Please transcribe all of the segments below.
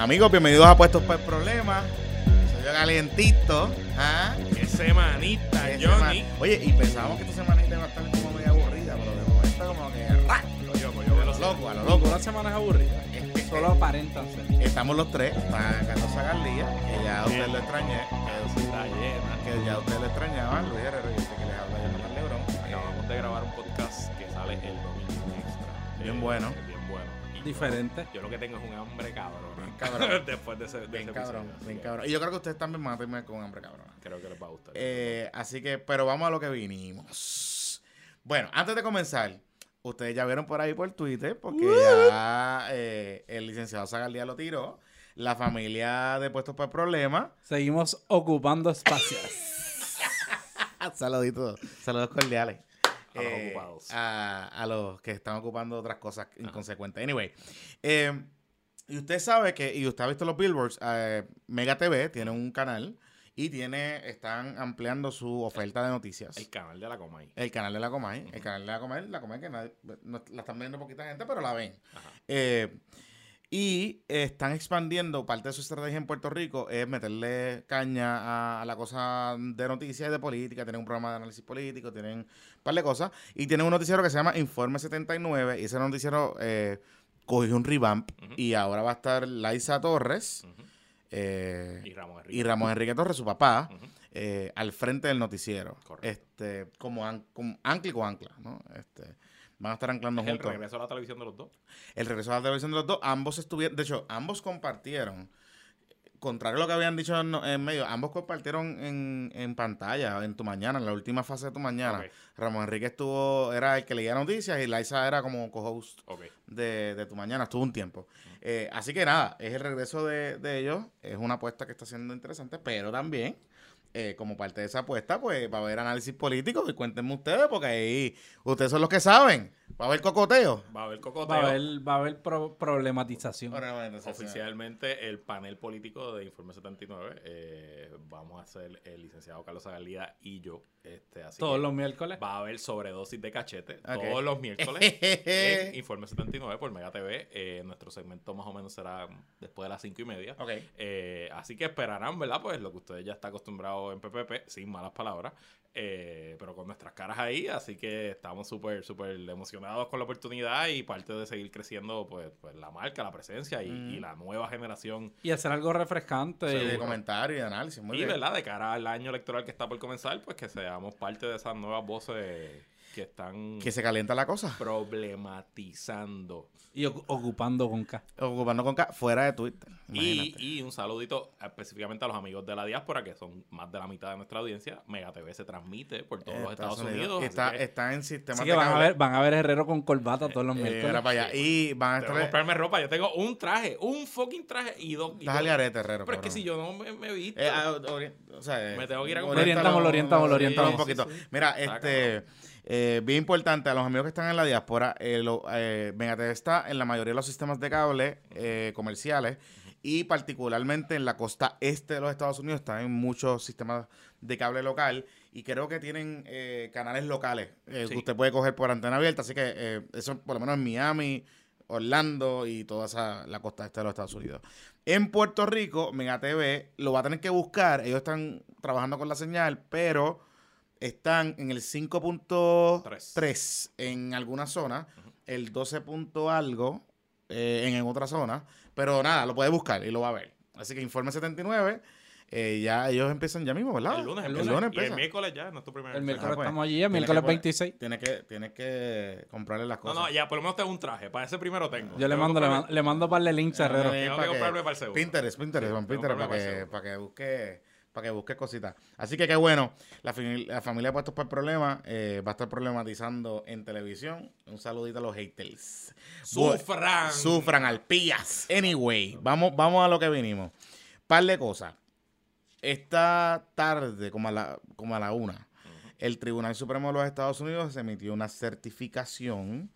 Amigos, bienvenidos a Puestos por Problemas. Soy yo calientito. ¿Ah? ¡Qué semanita, Johnny! Oye, y pensábamos que esta semanita iba a estar como medio aburrida, pero de momento como que ¡rac! Coño, A lo loco, a lo loco. Una semana es aburrida. Solo aparentan ser. Estamos los tres, está Carlos Zagaldía, que ya usted lo extrañé, Está llena. que ya usted lo extrañaba, Luis Herrero, y este que les habla Jonathan Lebrón. Acabamos de grabar un podcast que sale el domingo extra. Bien bueno. Bien bueno. Y Diferente. Yo lo que tengo es un hambre cabrón. Bien cabrón. Después de ese Bien episodio, cabrón, así bien que cabrón. Y yo creo que ustedes también van a terminar con hambre cabrón. Creo que les va a gustar. Así que, pero vamos a lo que vinimos. Bueno, antes de comenzar, ustedes ya vieron por ahí por Twitter, porque ya el licenciado Zagaldía lo tiró. La familia de Puestos por Problemas. Seguimos ocupando espacios. Saluditos, saludos cordiales. A los ocupados. A los que están ocupando otras cosas inconsecuentes. Anyway, y usted sabe que, y usted ha visto los billboards, Mega TV tiene un canal y están ampliando su oferta de noticias. El canal de la Comay. El canal de la Comay. El canal de la Comay que la están viendo poquita gente, pero la ven. Ajá. Y están expandiendo, parte de su estrategia en Puerto Rico es meterle caña a la cosa de noticias y de política. Tienen un programa de análisis político, tienen un par de cosas. Y tienen un noticiero que se llama Informe 79. Y ese noticiero cogió un revamp. Y ahora va a estar Laisa Torres Y Ramón Enrique. y Ramón Enrique Torres, su papá, Ujú. al frente del noticiero. Correcto. Como ancla y coancla, ¿no? Van a estar anclando Es el juntos. regreso a la televisión de los dos. El regreso a la televisión de los dos, ambos estuvieron, de hecho, ambos compartieron, contrario a lo que habían dicho en medio, ambos compartieron en pantalla, en Tu Mañana, en la última fase de Tu Mañana. Ok. Ramón Enrique era el que leía noticias y Laisa era como co-host Ok. de Tu Mañana, estuvo un tiempo. Así que nada, es el regreso de ellos, es una apuesta que está siendo interesante, pero también, como parte de esa apuesta, pues va a haber análisis político y cuéntenme ustedes, porque ahí ustedes son los que saben, va a haber cocoteo. Va a haber cocoteo. Va a haber problematización. Oficialmente el panel político de Informe 79 vamos a ser el licenciado Carlos Zagaldía y yo. Así Todos que los miércoles. va a haber sobredosis de cachete Ok. todos los miércoles en Informe 79 por Mega TV. Nuestro segmento más o menos será después de las 5:30. Ok. Así que esperarán, ¿verdad? Pues lo que ustedes ya están acostumbrados en PPP, sin malas palabras. Pero con nuestras caras ahí, así que estamos súper emocionados con la oportunidad y parte de seguir creciendo pues la marca, la presencia y la nueva generación. Y hacer algo refrescante. Sí, de comentarios y de análisis, muy Y bien. verdad, de cara al año electoral que está por comenzar, pues que seamos parte de esas nuevas voces que están Que se calienta la cosa. problematizando. Y ocupando con K. Ocupando con K, fuera de Twitter. Imagínate. Y un saludito específicamente a los amigos de la diáspora, que son más de la mitad de nuestra audiencia. Mega TV se transmite por todos los Estados Unidos. Está en sistemas Así que de cable. van a ver Herrero con corbata todos los miércoles. Era para allá. Y van a Tengo que estar... comprarme ropa. Yo tengo un traje, un fucking traje y dos. Estás al garete, Herrero. Pero es que cabrón. si yo no me visto. O sea, Me tengo que ir a Lo orientamos. un Sí, poquito. sí, sí. Mira, Está bien importante, a los amigos que están en la diáspora, Mega TV está en la mayoría de los sistemas de cable comerciales y particularmente en la costa este de los Estados Unidos están en muchos sistemas de cable local y creo que tienen canales locales que usted puede coger por antena abierta, así que eso por lo menos en Miami, Orlando y toda la costa este de los Estados Unidos. En Puerto Rico, Mega TV lo va a tener que buscar, ellos están trabajando con la señal, pero están en el 5.3 en alguna zona, el 12 punto algo en otra zona, pero nada, lo puede buscar y lo va a ver. Así que Informe 79, ya ellos empiezan ya mismo, ¿verdad? El lunes Y empieza. Y el miércoles ya, no es tu primer El miércoles pues, estamos allí, el tiene miércoles que 26. Tienes que comprarle las cosas. No, ya por lo menos tengo un traje. Para ese primero tengo. Yo le mando un par de links a Herrero. Tengo que comprarme para el segundo. Pinterest, Sí, para tengo que comprarme para el que busque cositas. Así que qué bueno. La familia Puestos por Problemas va a estar problematizando en televisión. Un saludito a los haters. Sufran, alpillas. Anyway, vamos a lo que vinimos. Par de cosas. Esta tarde, como a la 1, el Tribunal Supremo de los Estados Unidos emitió una certificación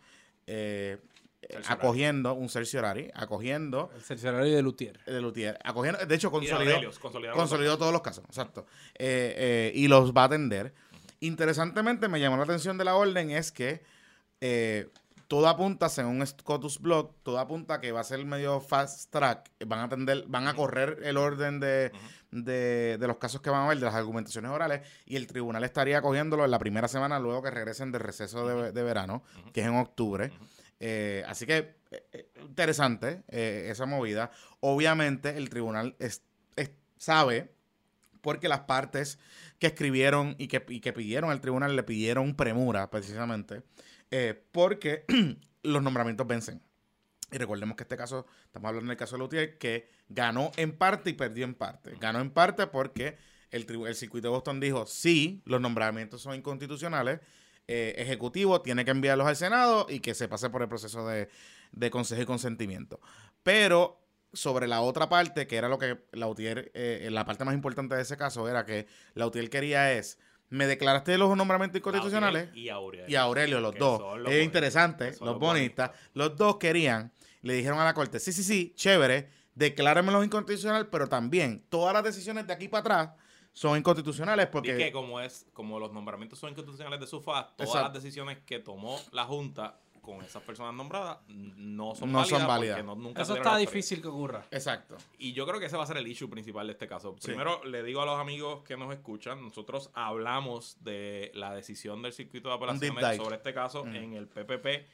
acogiendo un certiorari, acogiendo El cerciorario de Lutier. de Lutier, acogiendo, de hecho Y de Aurelius, consolidado consolidó todos los casos, exacto, y los va a atender. Interesantemente me llamó la atención de la orden es que todo apunta, según Scotus Blog, todo apunta que va a ser medio fast track. Van a correr el orden de los casos que van a haber, de las argumentaciones orales, y el tribunal estaría cogiéndolo en la primera semana luego que regresen del receso de verano, que es en octubre. Así que interesante esa movida. Obviamente el tribunal sabe, porque las partes que escribieron y que pidieron al tribunal le pidieron premura precisamente, porque los nombramientos vencen. Y recordemos que este caso, estamos hablando del caso de Lutier, que ganó en parte y perdió en parte. Ganó en parte porque el circuito de Boston dijo, sí, los nombramientos son inconstitucionales, ejecutivo tiene que enviarlos al Senado y que se pase por el proceso de consejo y consentimiento. Pero sobre la otra parte, que era lo que Lautier, la parte más importante de ese caso, era que Lautier quería me declaraste los nombramientos inconstitucionales. Y Aurelio, los dos. Es interesante, los bonistas. Los dos querían, le dijeron a la corte, sí, chévere, declárame los inconstitucionales, pero también todas las decisiones de aquí para atrás son inconstitucionales porque... Y que como los nombramientos son inconstitucionales de su faz, todas las decisiones que tomó la Junta con esas personas nombradas no son válidas. Porque nunca eso está difícil que ocurra. Exacto. Y yo creo que ese va a ser el issue principal de este caso. Primero, le digo a los amigos que nos escuchan, nosotros hablamos de la decisión del circuito de apelaciones sobre este caso en el PPP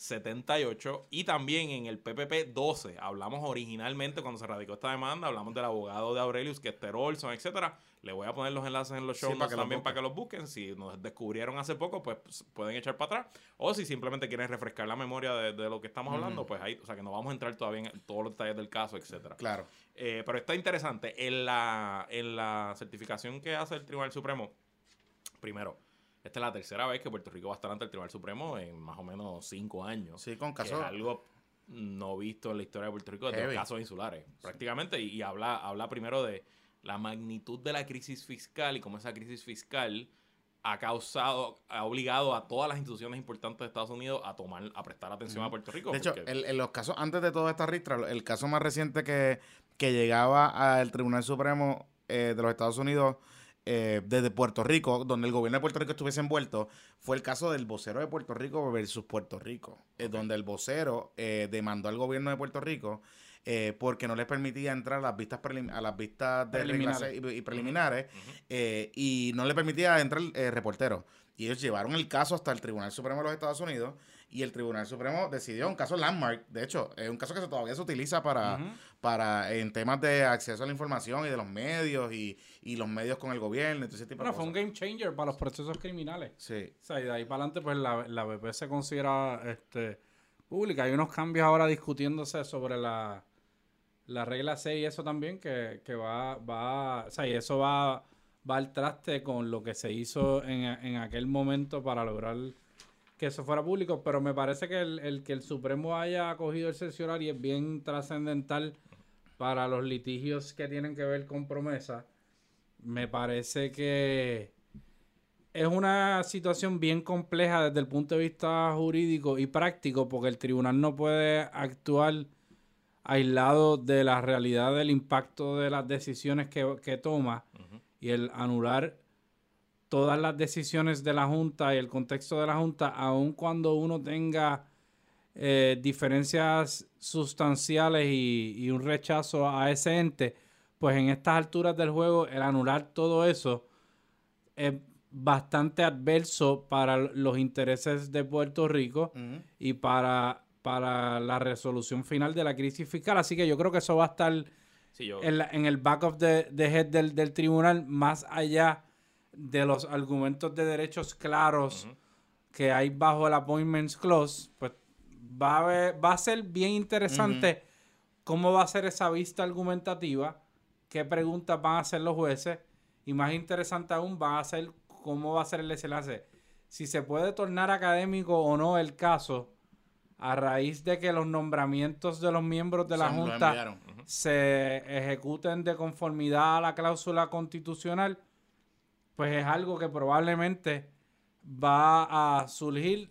78 y también en el PPP 12. Hablamos originalmente cuando se radicó esta demanda, hablamos del abogado de Aurelius, que es Ter Olson, etcétera. Le voy a poner los enlaces en los show notes también para que los busquen. Si nos descubrieron hace poco, pues pueden echar para atrás. O si simplemente quieren refrescar la memoria de lo que estamos hablando, pues ahí, o sea que no vamos a entrar todavía en todos los detalles del caso, etcétera. Claro. Pero está interesante. En la certificación que hace el Tribunal Supremo, primero, esta es la tercera vez que Puerto Rico va a estar ante el Tribunal Supremo en más o menos 5 años. Sí, con casos. Es algo no visto en la historia de Puerto Rico desde los casos insulares, prácticamente. Y habla primero de la magnitud de la crisis fiscal y cómo esa crisis fiscal ha obligado a todas las instituciones importantes de Estados Unidos a prestar atención a Puerto Rico. De hecho, en los casos, antes de toda esta ristra, el caso más reciente que llegaba al Tribunal Supremo de los Estados Unidos desde Puerto Rico, donde el gobierno de Puerto Rico estuviese envuelto, fue el caso del vocero de Puerto Rico versus Puerto Rico, donde el vocero demandó al gobierno de Puerto Rico porque no les permitía entrar a las vistas de reglas y preliminares y no le permitía entrar reporteros. Y ellos llevaron el caso hasta el Tribunal Supremo de los Estados Unidos y el Tribunal Supremo decidió un caso landmark. De hecho, es un caso que todavía se utiliza para en temas de acceso a la información y de los medios y los medios con el gobierno y todo ese tipo de cosas. Fue un game changer para los procesos criminales. Sí. O sea, y de ahí para adelante, pues la BP se considera pública. Hay unos cambios ahora discutiéndose sobre la regla 6 y eso también, que va o sea, y eso va al traste con lo que se hizo en aquel momento para lograr que eso fuera público, pero me parece que el Supremo haya acogido el cerciorario es bien trascendental para los litigios que tienen que ver con promesa. Me parece que es una situación bien compleja desde el punto de vista jurídico y práctico, porque el tribunal no puede actuar aislado de la realidad del impacto de las decisiones que toma y el anular todas las decisiones de la Junta y el contexto de la Junta, aun cuando uno tenga diferencias sustanciales y un rechazo a ese ente, pues en estas alturas del juego el anular todo eso es bastante adverso para los intereses de Puerto Rico y para la resolución final de la crisis fiscal. Así que yo creo que eso va a estar en el back of the head del tribunal, más allá de los argumentos de derechos claros que hay bajo el Appointments Clause. Pues va a ser bien interesante cómo va a ser esa vista argumentativa, qué preguntas van a hacer los jueces, y más interesante aún va a ser cómo va a ser el desenlace. Si se puede tornar académico o no el caso a raíz de que los nombramientos de los miembros de la Junta se ejecuten de conformidad a la cláusula constitucional, pues es algo que probablemente va a surgir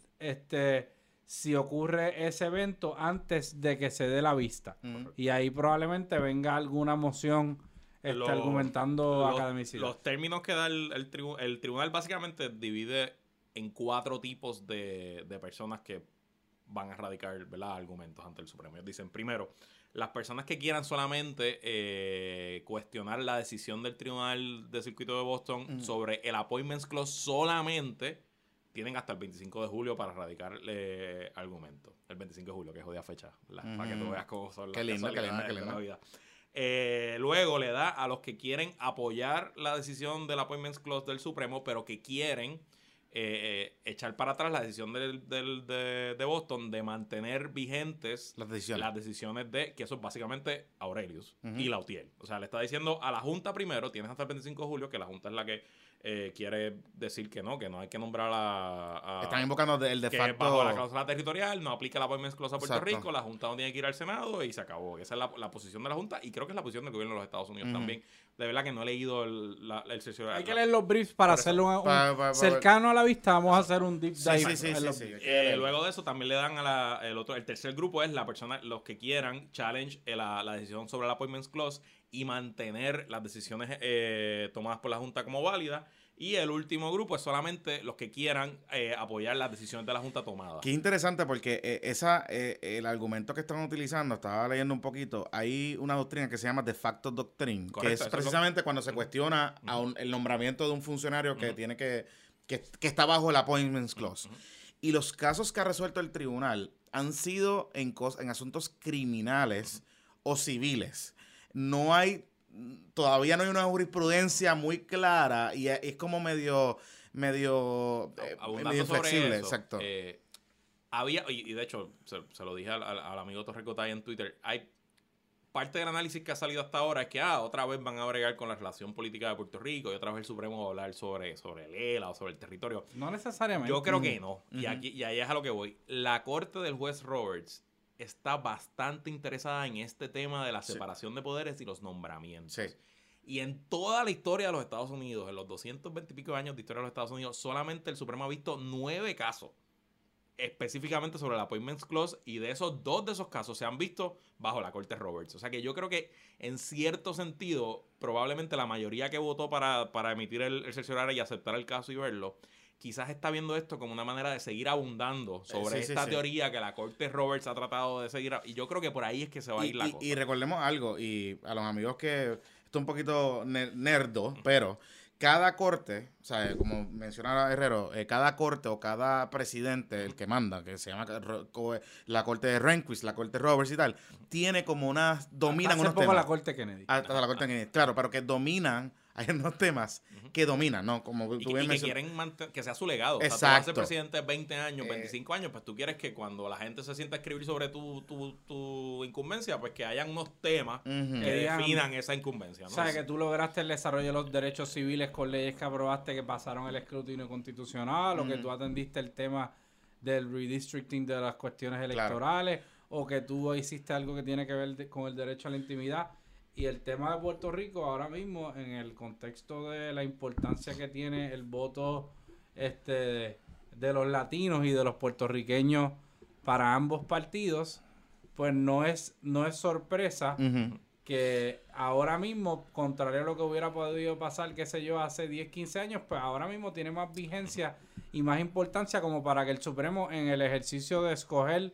si ocurre ese evento antes de que se dé la vista. Y ahí probablemente venga alguna moción argumentando academicidad. Los términos que da el tribunal básicamente divide en 4 tipos de personas que van a radicar, ¿verdad?, argumentos ante el Supremo. Ellos dicen, primero, las personas que quieran solamente cuestionar la decisión del Tribunal de Circuito de Boston sobre el Appointments Clause solamente tienen hasta el 25 de julio para radicar argumentos. El 25 de julio, que es jodida fecha, ¿verdad? Para que tú veas cómo son las casualidades de la vida. Luego le da a los que quieren apoyar la decisión del Appointments Clause del Supremo, pero que quieren echar para atrás la decisión de Boston de mantener vigentes las decisiones de, que eso es básicamente Aurelius y Lautier. O sea, le está diciendo a la Junta primero, tienes hasta el 25 de julio, que la Junta es la que quiere decir que no hay que nombrar a están invocando el de que facto bajo la cláusula territorial, no aplica la Appointments Clause a Puerto Rico, la Junta no tiene que ir al Senado y se acabó. Esa es la posición de la Junta y creo que es la posición del gobierno de los Estados Unidos también. De verdad que no he leído el cerciorario. Hay que leer los briefs para hacerlo cercano a la vista. Vamos a hacer un deep dive. Sí. Luego de eso también le dan el tercer grupo es la persona, los que quieran challenge la decisión sobre la Appointments Clause y mantener las decisiones tomadas por la Junta como válidas. Y el último grupo es solamente los que quieran apoyar las decisiones de la Junta tomadas. Qué interesante porque el argumento que están utilizando, estaba leyendo un poquito, hay una doctrina que se llama de facto doctrine, que es precisamente cuando se cuestiona el nombramiento de un funcionario que tiene que está bajo el Appointments Clause. Y los casos que ha resuelto el tribunal han sido en asuntos criminales o civiles. Todavía no hay una jurisprudencia muy clara y es como medio inflexible. Exacto. Había, y de hecho, se lo dije al amigo Torrecotay en Twitter, hay parte del análisis que ha salido hasta ahora es que otra vez van a bregar con la relación política de Puerto Rico y otra vez el Supremo va a hablar sobre el ELA o sobre el territorio. No necesariamente. Yo creo que no. Y ahí es a lo que voy. La corte del juez Roberts está bastante interesada en este tema de la separación de poderes y los nombramientos. Sí. Y en toda la historia de los Estados Unidos, en los 220 y pico años de historia de los Estados Unidos, solamente el Supremo ha visto 9 casos específicamente sobre el Appointments Clause y de esos 2 de esos casos se han visto bajo la corte Roberts. O sea que yo creo que en cierto sentido, probablemente la mayoría que votó para emitir el cerciorario y aceptar el caso y verlo, quizás está viendo esto como una manera de seguir abundando sobre esta teoría que la corte Roberts ha tratado de seguir. Y yo creo que por ahí es que se va a ir la cosa. Y recordemos algo, y a los amigos que esto es un poquito nerdo, pero cada corte, o sea, como mencionaba Herrero, cada corte o cada presidente, el que manda, que se llama la corte de Rehnquist, la corte Roberts y tal, tiene como dominan unos temas. La corte Kennedy. Hasta la corte Kennedy, claro, pero que dominan. Hay unos temas que dominan, ¿no? Como tú bien que quieren que sea su legado. Exacto. O sea, tú vas a ser presidente 20 años, 25 años, pues tú quieres que cuando la gente se sienta a escribir sobre tu incumbencia, pues que hayan unos temas que definan esa incumbencia, ¿no? O sea, que tú lograste el desarrollo de los derechos civiles con leyes que aprobaste que pasaron el escrutinio constitucional, o que tú atendiste el tema del redistricting de las cuestiones electorales, o que tú hiciste algo que tiene que ver con el derecho a la intimidad. Y el tema de Puerto Rico ahora mismo, en el contexto de la importancia que tiene el voto de los latinos y de los puertorriqueños para ambos partidos, pues no es sorpresa que ahora mismo, contrario a lo que hubiera podido pasar, qué sé yo, hace 10, 15 años, pues ahora mismo tiene más vigencia y más importancia como para que el Supremo, en el ejercicio de escoger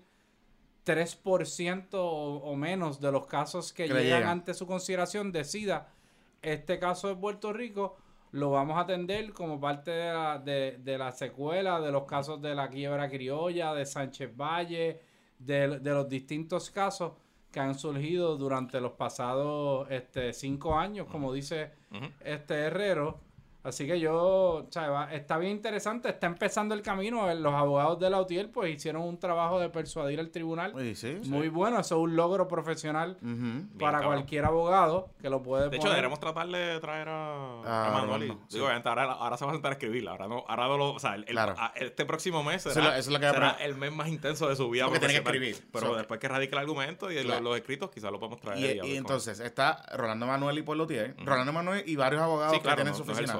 3% o menos de los casos que llegan ante su consideración, decida, este caso de Puerto Rico lo vamos a atender como parte de la secuela de los casos de la quiebra criolla, de Sánchez Valle, de los distintos casos que han surgido durante los pasados 5 años, como dice Herrero. Así que está bien interesante, está empezando el camino. Los abogados de Lautier pues hicieron un trabajo de persuadir al tribunal muy bueno. Eso es un logro profesional para cualquier abogado que lo puede De hecho, deberíamos tratar de traer a Manuel. Digo, ahora se va a sentar a escribirla. Este próximo mes será el mes más intenso de su vida. Porque tiene que escribir. Pero después que radique el argumento y los escritos, quizás lo podemos traer. Y entonces está Rolando Emanuel y Paul Lautier. Rolando Emanuel y varios abogados que tienen su oficina.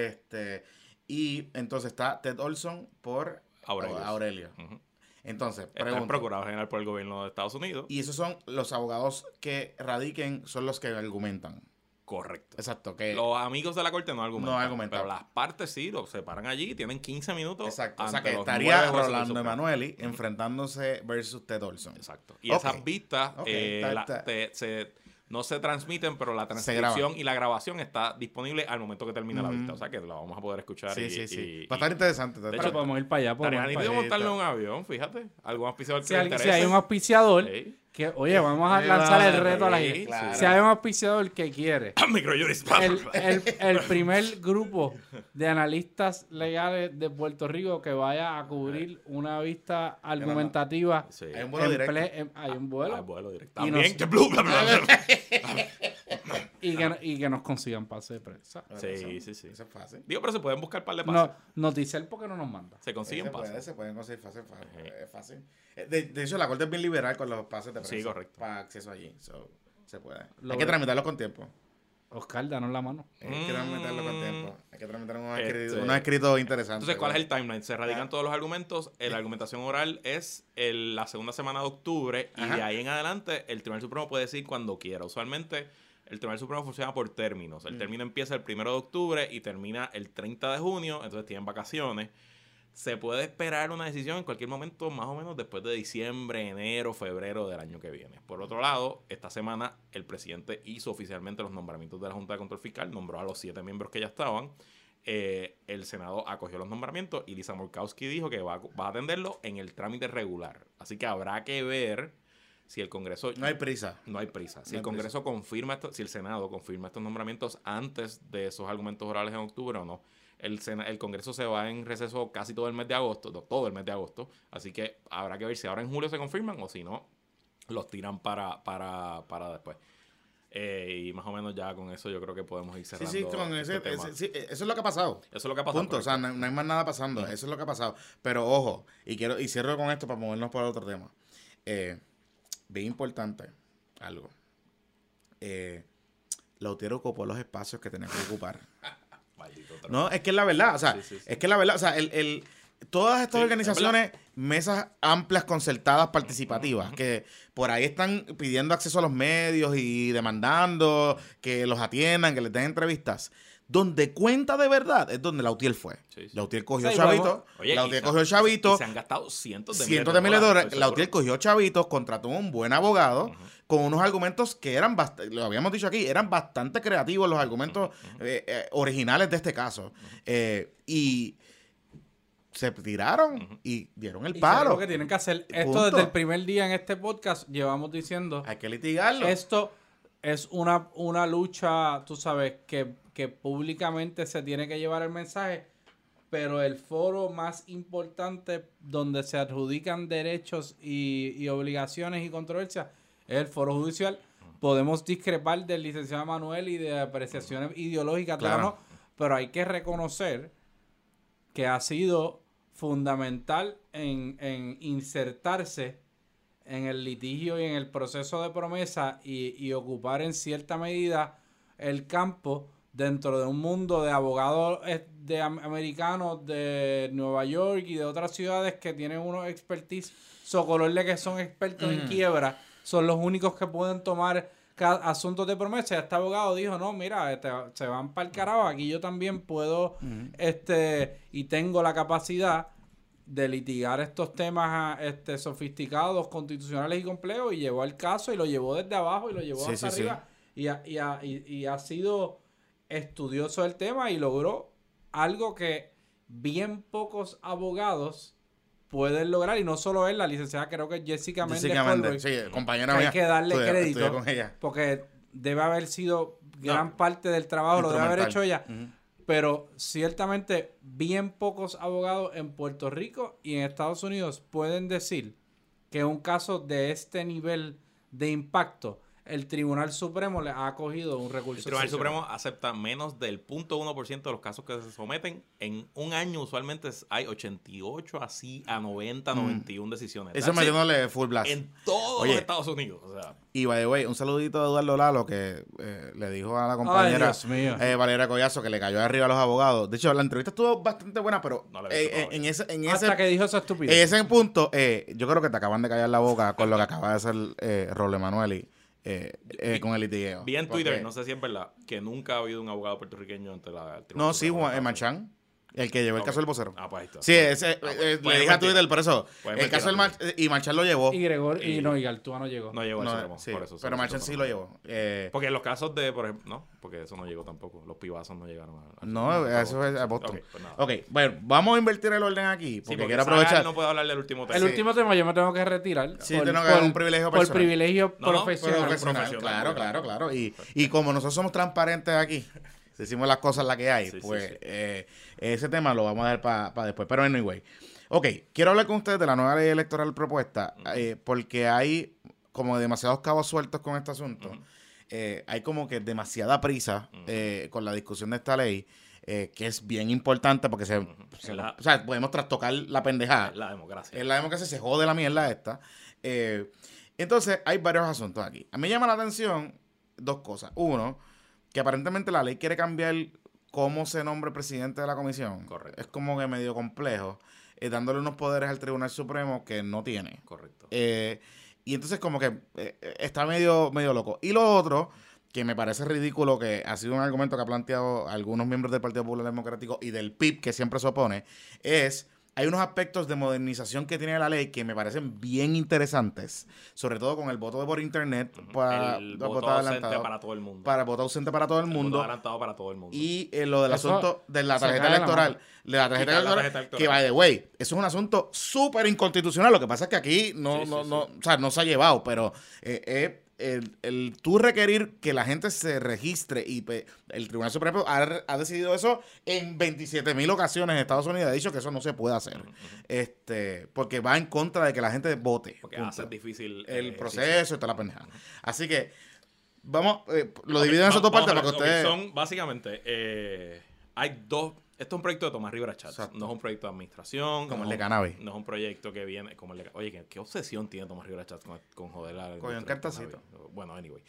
Y entonces está Ted Olson por Aurelio. Entonces, está el procurador general por el gobierno de Estados Unidos. Y esos son los abogados que radiquen, son los que argumentan. Correcto. Exacto. Que Los amigos de la corte no argumentan. No argumentan. Pero las partes sí, los separan allí, tienen 15 minutos. Exacto. O sea, ante que los estaría 9 jueces del Rolando Supremo. Emanueli enfrentándose versus Ted Olson. Exacto. Y Ok. esas vistas Ok, no se transmiten, pero la Se transcripción graba. y la grabación está disponible al momento que termine la Ujú. vista. O sea, que la vamos a poder escuchar. Sí, y, sí, sí. y- Va a estar interesante. de Pero hecho, podemos ir para allá. estaría Podemos ir nítido para allá. montarlo en un avión, fíjate. Algún auspiciador que Si le hay interese. un auspiciador Sí. que, oye, vamos a lanzar el reto a la Sí, gente. claro. Si hay un auspiciador que quiere Microjuris. el primer grupo de analistas legales de Puerto Rico que vaya a cubrir una vista argumentativa, Sí. Hay un vuelo directo. hay un vuelo, Ah, vuelo directo. Y También. nos- que blu, bla, bla, bla. y que nos consigan pase de prensa. Sí, sí, sí. Eso es fácil. Digo, pero se pueden buscar par de pases. No, Noticel porque no nos manda. Se consiguen pases. Se pueden conseguir fácil. Ujú. Es fácil. De hecho, la corte es bien liberal con los pases de prensa. Sí, correcto. Para acceso allí. So, se puede. Lo Hay que veo. tramitarlos con tiempo. Oscar, danos la mano. Hay que tramitarlo con tiempo. Hay que tramitar Este- unos escritos interesantes. Entonces, ¿cuál es el timeline? Se radican Ah. todos los argumentos. La argumentación oral es la segunda semana de octubre. Y Ajá. de ahí en adelante, el Tribunal Supremo puede decir cuando quiera. Usualmente, el Tribunal Supremo funciona por términos. El término empieza el 1 de octubre y termina el 30 de junio. Entonces, tienen vacaciones. Se puede esperar una decisión en cualquier momento, más o menos después de diciembre, enero, febrero del año que viene. Por otro lado, esta semana el presidente hizo oficialmente los nombramientos de la Junta de Control Fiscal, nombró a los 7 miembros que ya estaban. El Senado acogió los nombramientos y Lisa Murkowski dijo que va a atenderlo en el trámite regular. Así que habrá que ver si el Congreso... No hay prisa. No hay prisa. Si No el hay Congreso confirma esto, si el Senado confirma estos nombramientos antes de esos argumentos orales en octubre o no. El Congreso se va en receso casi todo el mes de agosto, todo el mes de agosto. Así que habrá que ver si ahora en julio se confirman o si no, los tiran para después. Y más o menos ya con eso yo creo que podemos ir cerrando. Sí, con este tema. sí, eso es lo que ha pasado. Eso es lo que ha pasado. Punto. O sea, correcto. no hay más nada pasando. Eso es lo que ha pasado. Pero ojo, y cierro con esto para movernos por otro tema. Bien importante algo. Lautero ocupó los espacios que tenía que ocupar. Maldito trabajo. No, es que es la verdad. O sea, Sí, sí, sí. es que es la verdad. O sea, todas estas Sí, organizaciones, mesas amplias, concertadas, participativas, que por ahí están pidiendo acceso a los medios y demandando que los atiendan, que les den entrevistas. Donde cuenta de verdad es donde Lautier fue. Sí, sí. Lautier cogió Sí, chavito. Oye, Lautier y cogió se- chavito. y se han gastado cientos de Cientos de miles de dólares. Lautier estoy cogió chavitos, contrató un buen abogado con unos argumentos que eran bastante, lo habíamos dicho aquí, eran bastante creativos los argumentos originales de este caso. Y se tiraron y dieron el Y palo. lo que tienen que hacer. Esto Punto. desde el primer día en este podcast llevamos diciendo. Hay que litigarlo. Esto es una lucha, tú sabes, que públicamente se tiene que llevar el mensaje, pero el foro más importante donde se adjudican derechos y obligaciones y controversias es el foro judicial. Podemos discrepar del licenciado Manuel y de apreciaciones ideológicas, Claro. no, pero hay que reconocer que ha sido fundamental en insertarse en el litigio y en el proceso de promesa y ocupar en cierta medida el campo dentro de un mundo de abogados americanos de Nueva York y de otras ciudades que tienen unos expertise socolorle que son expertos en quiebra, son los únicos que pueden tomar asuntos de promesa. Y este abogado dijo, no, mira, se van para el carajo, aquí yo también puedo y tengo la capacidad de litigar estos temas sofisticados, constitucionales y complejos, y llevó el caso y lo llevó desde abajo y lo llevó Sí, hasta sí, arriba y ha sido estudioso del tema y logró algo que bien pocos abogados pueden lograr, y no solo él, la licenciada creo que es Jessica Méndez Colbert, sí, compañera que mía. hay que darle Estudié crédito con ella. porque debe haber sido gran parte del trabajo, lo debe haber hecho ella. Pero ciertamente bien pocos abogados en Puerto Rico y en Estados Unidos pueden decir que un caso de este nivel de impacto, el Tribunal Supremo le ha acogido un recurso. El Tribunal excepcional. Supremo acepta menos del 0.1% de los casos que se someten. En un año usualmente hay 88 así a 90, 91 decisiones. Eso That's it. metiéndole full blast. En todos Oye. los Estados Unidos. O sea, Y by the way, un saludito a Eduardo Lalo que le dijo a la compañera Dios mío. Valeria Collazo que le cayó arriba a los abogados. De hecho, la entrevista estuvo bastante buena, pero No la he visto todavía. en Hasta que dijo esa estupidez. ese punto, yo creo que te acaban de callar la boca con lo que acaba de hacer Roble Emanueli con el litigeo. Vi en Twitter, Porque- no sé si es verdad, que nunca ha habido un abogado puertorriqueño ante la... No, sí, Marchán, el que llevó el Ok. caso del vocero. Ah, pues ahí está. Sí, ese, pues, le pues, dije a mentira. Twitter, por eso, Pues el caso del mentira, y Marchán lo llevó. Y Gregor, y no, y Galtúa no llegó. No llegó al No, Supremo, sí, por eso. pero Marchán sí lo llevó. Porque en los casos de, por ejemplo, no, porque eso no llegó tampoco. Los pibazos no llegaron a... No, eso es a Boston. Ok, pues nada. Ok, bueno, vamos a invertir el orden aquí, Sí, porque porque quiero Sagar aprovechar. no puede hablar del último tema. El último tema yo me tengo que retirar. Sí, tengo que dar un privilegio por personal. privilegio No, no, profesional. Profesional, claro. Y como nosotros somos transparentes aquí, decimos las cosas las que hay, Sí, pues sí. ese tema lo vamos a dejar para después. Pero anyway, ok, quiero hablar con ustedes de la nueva ley electoral propuesta, porque hay como demasiados cabos sueltos con este asunto. Hay como que demasiada prisa con la discusión de esta ley, que es bien importante porque o sea, podemos trastocar la pendejada. La democracia. En la democracia se jode la mierda esta. Entonces, hay varios asuntos aquí. A mí me llama la atención dos cosas. Uno, que aparentemente la ley quiere cambiar cómo se nombra el presidente de la comisión. Correcto. Es como que medio complejo, dándole unos poderes al Tribunal Supremo que no tiene. Correcto. Y entonces como que está medio loco. Y lo otro, que me parece ridículo, que ha sido un argumento que ha planteado algunos miembros del Partido Popular Democrático y del PIB, que siempre se opone, es... Hay unos aspectos de modernización que tiene la ley que me parecen bien interesantes, sobre todo con el voto por internet para el voto ausente para todo el mundo. Para el voto ausente para todo el El mundo. voto adelantado para todo el mundo. Y lo del Eso asunto de la se tarjeta cae de la electoral. mano. De la tarjeta Quitar la electoral, tarjeta que electoral. by the way, eso es un asunto súper inconstitucional. Lo que pasa es que aquí no, Sí, no, sí, no, sí. o sea, no se ha llevado, pero tú requerir que la gente se registre y el Tribunal Supremo ha decidido eso en 27,000 ocasiones en Estados Unidos. Ha dicho que eso no se puede hacer. Porque va en contra de que la gente vote. Porque punto. hace difícil El sí, proceso y toda la pendejada. Así que vamos, lo Ok, divido en esas dos vamos partes a ver, para que ok, ustedes... son básicamente, hay dos. Esto es un proyecto de Tomás Rivera Chats. Exacto. No es un proyecto de administración. Como no el de es un- cannabis. No es un proyecto que viene como el de... Oye, ¿qué obsesión tiene Tomás Rivera Chats con joder la... Cogió un cartacito. Bueno, anyway.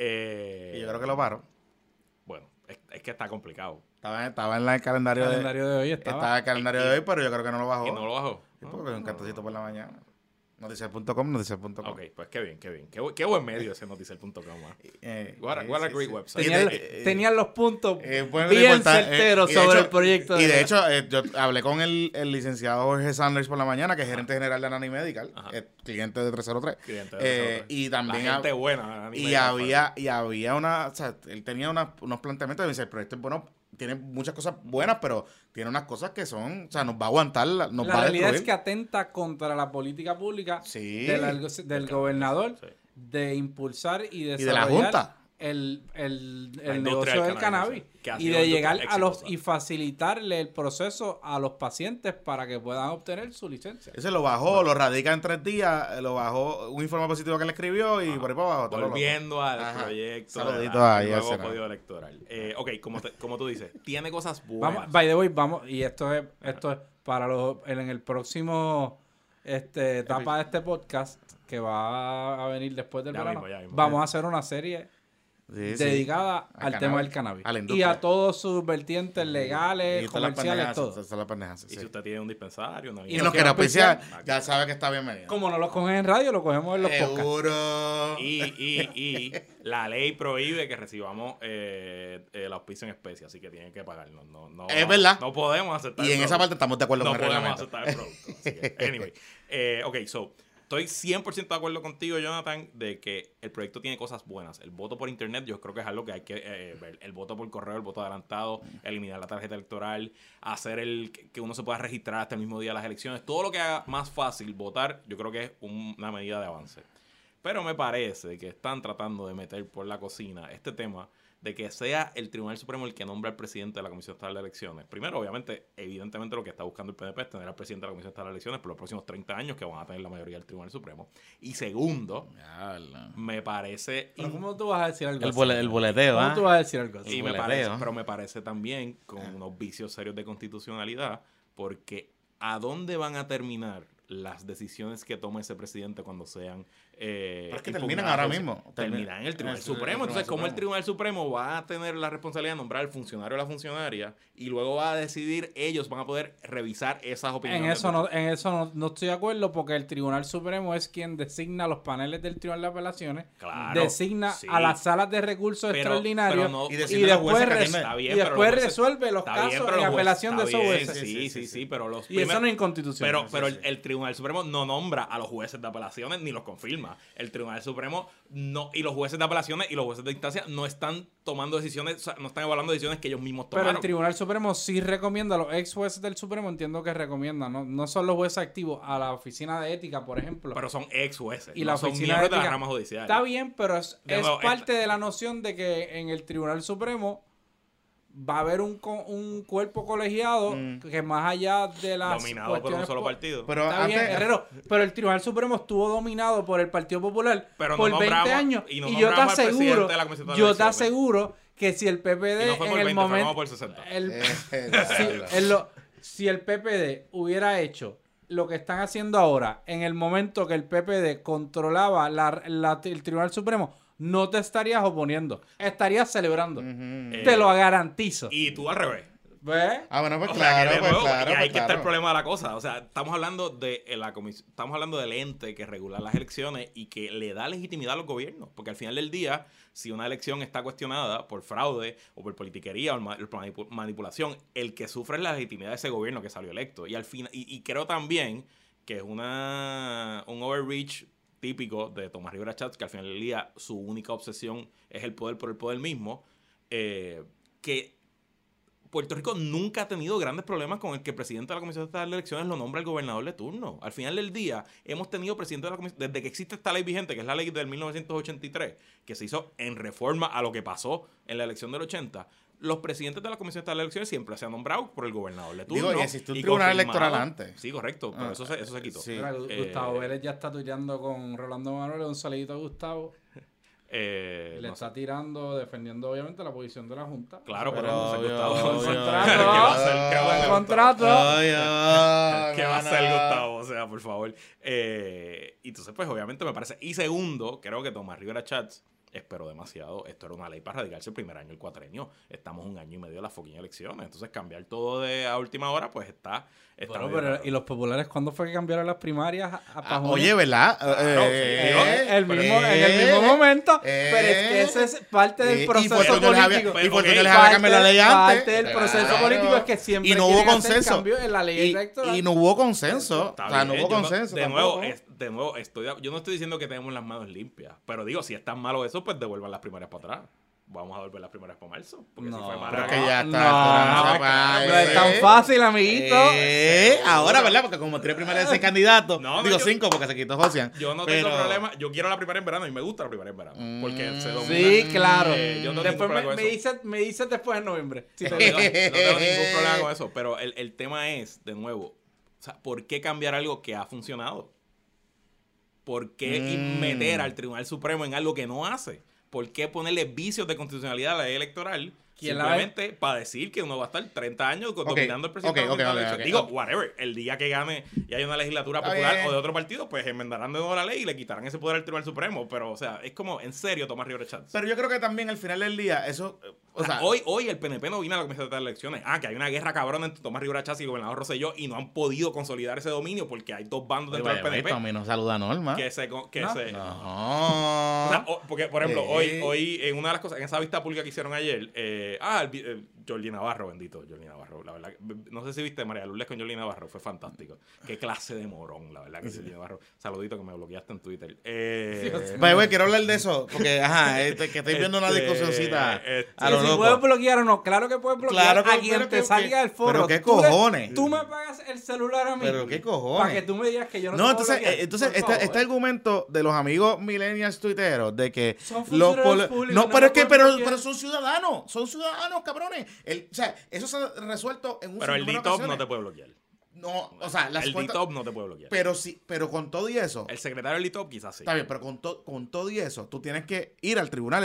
Y yo creo que lo paro. Bueno, es que está complicado. Estaba en el calendario, El calendario de hoy Estaba estaba. en el calendario de hoy, pero yo creo que no lo bajó. ¿Y no lo bajó? Sí, porque un cartacito por la mañana. Noticias.com, noticias.com. Ok, pues qué bien. Qué buen medio ese noticiel.com. What a great website. Tenían los puntos bueno, bien importa, certeros y de sobre hecho- el proyecto. Y de hecho, yo hablé con el licenciado Jorge Sanders por la mañana, que es gerente general de Anani Medical, Ajá. cliente de 303. Cliente de Y también... La gente buena. Y había una, o sea, él tenía unos planteamientos de dice, el proyecto es bueno, tiene muchas cosas buenas, pero tiene unas cosas que son, o sea, nos va a aguantar, nos La va a realidad destruir. es que atenta contra la política pública Sí. del gobernador Sí. de impulsar y de la desarrollar Junta. el industria negocio del del cannabis cannabis, que ha y sido de llegar exitosa. a los y facilitarle el proceso a los pacientes para que puedan obtener su licencia. Ese lo bajó, lo radica en 3 días, lo bajó un informe positivo que le escribió y por ahí para abajo. todo lo loco. Volviendo al Ajá. proyecto Saludito ahí, del al nuevo Senado. código electoral. Ok, como tú dices, tiene cosas Vamos, buenas. by the way, vamos, y esto es para en el próximo etapa de este podcast que va a venir después del Ya verano. mismo, ya mismo. Vamos a hacer una serie Sí, sí. dedicada Al al tema cannabis, del cannabis. a la Y industria. a todos sus vertientes legales, Y todas las comerciales, pendejas, todo. todas las pendejas, Y sí. si usted tiene un dispensario, no Y nos nos quiere quiere auspiciar, auspiciar, ya sabe que está bienvenido. Como no lo cogen en radio, lo cogemos en los podcasts. Seguro. Y la ley prohíbe que recibamos el auspicio en especie, así que tienen que pagarnos. No, Es verdad. No podemos aceptar Y el en esa producto. parte estamos de acuerdo No con el podemos reglamento. aceptar el producto. Así que, anyway. Ok, so, estoy 100% de acuerdo contigo, Jonathan, de que el proyecto tiene cosas buenas. El voto por internet yo creo que es algo que hay que ver. El voto por correo, el voto adelantado, eliminar la tarjeta electoral, hacer que uno se pueda registrar hasta el mismo día de las elecciones. Todo lo que haga más fácil votar, yo creo que es una medida de avance. Pero me parece que están tratando de meter por la cocina este tema de que sea el Tribunal Supremo el que nombra al presidente de la Comisión Estatal de Elecciones. Primero, obviamente, evidentemente lo que está buscando el PNP es tener al presidente de la Comisión Estatal de Elecciones por los próximos 30 años que van a tener la mayoría del Tribunal Supremo. Y segundo, me parece... Pero ¿cómo tú vas a decir algo así? El boleteo, ¿Cómo tú vas a decir algo así? Y El me boleteo. parece, pero me parece también con unos vicios serios de constitucionalidad, porque ¿a dónde van a terminar las decisiones que tome ese presidente cuando sean pero es que terminan impugnadas, ahora mismo. terminan en el Tribunal Supremo. Entonces, ¿cómo el Tribunal Supremo va a tener la responsabilidad de nombrar al funcionario o la funcionaria y luego va a decidir, ellos van a poder revisar esas opiniones? En eso no estoy de acuerdo, porque el Tribunal Supremo es quien designa los paneles del Tribunal de Apelaciones, Claro, designa sí. a las salas de recursos extraordinarios pero no- Y y decirle a los después, jueces que atienden. Está bien, y pero después los jueces- resuelve los Está bien, casos pero en los jueces- apelación de está esos bien, jueces. Sí, pero los Y eso no es inconstitucional. Pero el Tribunal Supremo no nombra a los jueces de apelaciones ni los confirma. El Tribunal Supremo no, y los jueces de apelaciones y los jueces de instancia no están tomando decisiones, o sea, no están evaluando decisiones que ellos mismos Pero tomaron. el Tribunal Supremo sí recomienda, a los ex jueces del Supremo entiendo que recomiendan, no son los jueces activos, a la oficina de ética, por ejemplo. Pero son ex jueces, y no la son oficina miembros de de la ética rama judicial. Está bien, pero es De nuevo, parte de la noción de que en el Tribunal Supremo va a haber un cuerpo colegiado que más allá de las Dominado por un cuestiones solo partido. Pero Está bien, antes, Herrero, pero el Tribunal Supremo estuvo dominado por el Partido Popular Pero no por 20 nombramos- años. y no Y yo te nombramos al presidente aseguro, de la Comisión de yo te Elecciones. aseguro que si el PPD Y no fue en por el 20, fue momento... como por 60. Si el PPD hubiera hecho lo que están haciendo ahora, en el momento que el PPD controlaba el Tribunal Supremo, no te estarías oponiendo, estarías celebrando. Te lo garantizo. Y tú al revés. ¿Ves? Ah, bueno, pues O sea, claro, que de pues nuevo, claro. y ahí pues que está el claro. problema de la cosa. O sea, estamos hablando de la comisión, estamos hablando del ente que regula las elecciones y que le da legitimidad a los gobiernos. Porque al final del día, si una elección está cuestionada por fraude o por politiquería o por manipulación, el que sufre es la legitimidad de ese gobierno que salió electo. Y al final, y creo también que es un overreach típico de Tomás Rivera Chats, que al final del día su única obsesión es el poder por el poder mismo, que Puerto Rico nunca ha tenido grandes problemas con el que el presidente de la Comisión Estatal de Elecciones lo nombra el gobernador de turno. Al final del día, hemos tenido presidente de la Comisión, desde que existe esta ley vigente, que es la ley del 1983, que se hizo en reforma a lo que pasó en la elección del 80, los presidentes de la Comisión Estatal de Elecciones siempre se han nombrado por el gobernador de turno. Digo, y existe un tribunal confirmado. electoral antes. Sí, correcto, pero eso se quitó. sí. Mira, Gustavo Vélez ya está tuiteando con Rolando Manuel, un saludito a Gustavo. Le no está tirando, defendiendo obviamente la posición de la Junta. Claro, Pero pero no sé, obvio, Gustavo. obvio, Contrato. ¿Qué va a hacer? ¿Qué va a hacer? Contrato. ¿Qué va a hacer Gustavo? O sea, por favor. Y entonces, pues, obviamente me parece. Y segundo, creo que Tomás Rivera Chats esperó demasiado. Esto era una ley para radicarse el primer año, el cuatrenio. Estamos 1 año y medio de las fucking elecciones. Entonces, cambiar todo a última hora, pues está Bueno, medio pero raro. ¿y los populares cuándo fue que cambiaron las primarias a Pajones? Oye, ¿verdad? En el mismo momento, pero es que eso es parte del proceso político. Y Puerto Rico les Ok, había cambiado la ley antes. Parte del proceso Claro. político es que siempre Y no hubo quieren hacer consenso. cambios en la ley electoral. Y no hubo consenso. Está O sea, no bien, hubo yo consenso. de nuevo, tampoco. yo no estoy diciendo que tenemos las manos limpias, pero digo, si es tan malo eso, pues devuelvan las primarias para atrás. Vamos a devolver las primarias para marzo. Porque si No, fue Pero para es que ya está. No es tan fácil, amiguito. Ahora, ¿verdad? Porque como tiene primera de 6 candidatos, No, digo yo- 5 porque se quitó Josian. Yo no pero- tengo problema. Yo quiero la primaria en verano y me gusta la primaria en verano. Porque se domina. Sí, claro. Yo no tengo Después problema con eso. me dices después en noviembre. Sí, te No digo. tengo ningún problema con eso. Pero el tema es, de nuevo, o sea, ¿por qué cambiar algo que ha funcionado? ¿Por qué meter al Tribunal Supremo en algo que no hace? ¿Por qué ponerle vicios de constitucionalidad a la ley electoral? ¿Quién la Simplemente para decir que uno va a estar 30 años dominando el presidente de la Comisión de Elecciones. Digo, whatever. El día que gane y haya una legislatura Está popular bien. o de otro partido, pues enmendarán de nuevo la ley y le quitarán ese poder al Tribunal Supremo. Pero, o sea, es como, en serio, Tomás Rivera Chats. Pero yo creo que también al final del día, eso. O sea, Hoy el PNP no vino a la Comisión de Elecciones. Que hay una guerra cabrona entre Tomás Rivera Chats y el gobernador Rosselló y no han podido consolidar ese dominio porque hay dos bandos dentro del PNP a mí no saluda a Norma. que se... ¿No? O No. sea, porque, por ejemplo, hoy en una de las cosas, en esa vista pública que hicieron ayer, Jordi Navarro, bendito, Jordi Navarro, la verdad, no sé si viste María Lourdes con Jordi Navarro, fue fantástico. Qué clase de morón, la verdad, que Jordi Navarro. Saludito que me bloqueaste en Twitter. Güey, quiero hablar de eso, porque, que estoy viendo una discusioncita a lo Si loco. puedes bloquear o no, claro que puedes bloquear Claro que- a quien pero te que- salga del foro. pero qué Tú le- cojones. Tú me pagas el celular a mí. Pero qué cojones. Para que tú me digas que yo no No, te puedo bloquear. entonces Por favor. este argumento de los amigos millennials tuiteros de que Son funcionarios públicos, no, no pero me es que pueden bloquear. pero son ciudadanos, cabrones. O sea, eso se ha resuelto en un Pero el sinnúmero de DTOP no ocasiones. te puede bloquear. No, o sea, las El cuentas, DTOP no te puede bloquear. pero con todo y eso, El secretario del DTOP quizás sí. está bien, pero con todo y eso, tú tienes que ir al tribunal y decir,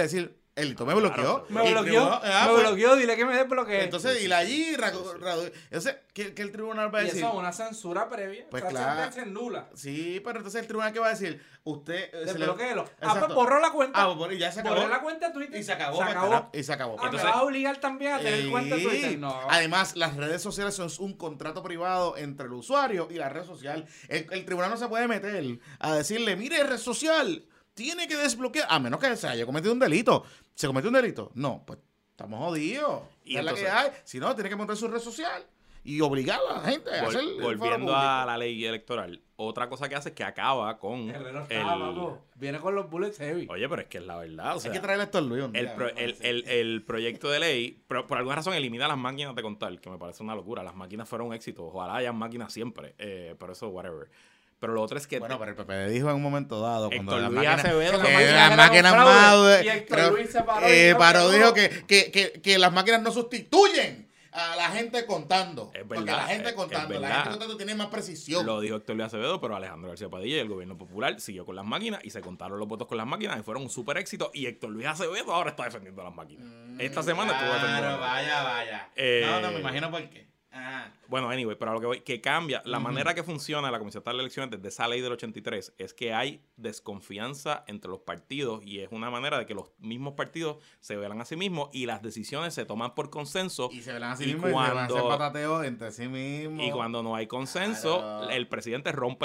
El Lito me bloqueó. Me bloqueó, dile que me desbloquee. Entonces, y allí, entonces, ¿qué el tribunal va a Y decir? eso es una censura previa. Pues Esa claro. sentencia es nula. Sí, pero entonces el tribunal, ¿qué va a decir? Usted... Desbloquéelo. Pues Exacto. borró la cuenta. Pues ya se acabó. Borré la cuenta de Twitter. Y se acabó. Se pues, acabó. Y se acabó. Me vas a obligar también a tener cuenta de Twitter. No. Además, las redes sociales son un contrato privado entre el usuario y la red social. El tribunal no se puede meter a decirle, mire, red social, tiene que desbloquear, a menos que se haya cometido un delito. ¿Se cometió un delito? No, pues estamos jodidos. Y es la que hay. Si no, tiene que montar su red social y obligar a la gente a hacer el foro Volviendo público. a la ley electoral, otra cosa que hace es que acaba con Herrero está, papo. Viene con los bullets heavy. Oye, pero es que es la verdad. O sea, Hay que traerle esto al Luis un el, día, pro- ¿no? el proyecto de ley, por alguna razón, elimina las máquinas de contar, que me parece una locura. Las máquinas fueron un éxito. Ojalá hayan máquinas siempre. Pero eso, whatever. Pero lo otro es que... Bueno, pero el PP dijo en un momento dado cuando Héctor las Luis máquinas... Acevedo, que que las las máquinas máquinas eran un más... fraude, y Héctor Luis se paró y dijo paró, que dijo no. que las máquinas no sustituyen a la gente contando. Es Porque verdad, la gente es contando, la verdad. gente contando tiene más precisión. Lo dijo Héctor Luis Acevedo, pero Alejandro García Padilla y el gobierno popular siguió con las máquinas y se contaron los votos con las máquinas y fueron un súper éxito. Y Héctor Luis Acevedo ahora está defendiendo las máquinas. Esta semana estuvo defendiendo. Vaya. Eh, me imagino por qué. Ah. Bueno, anyway, pero a lo que voy, que cambia. La manera que funciona la Comisión Estatal de Elecciones desde esa ley del 83 es que hay desconfianza entre los partidos y es una manera de que los mismos partidos se velan a sí mismos y las decisiones se toman por consenso. Y se velan a sí Y mismos y se van a hacer cuando- patateo entre sí mismos. Y cuando no hay consenso, Claro. el presidente rompe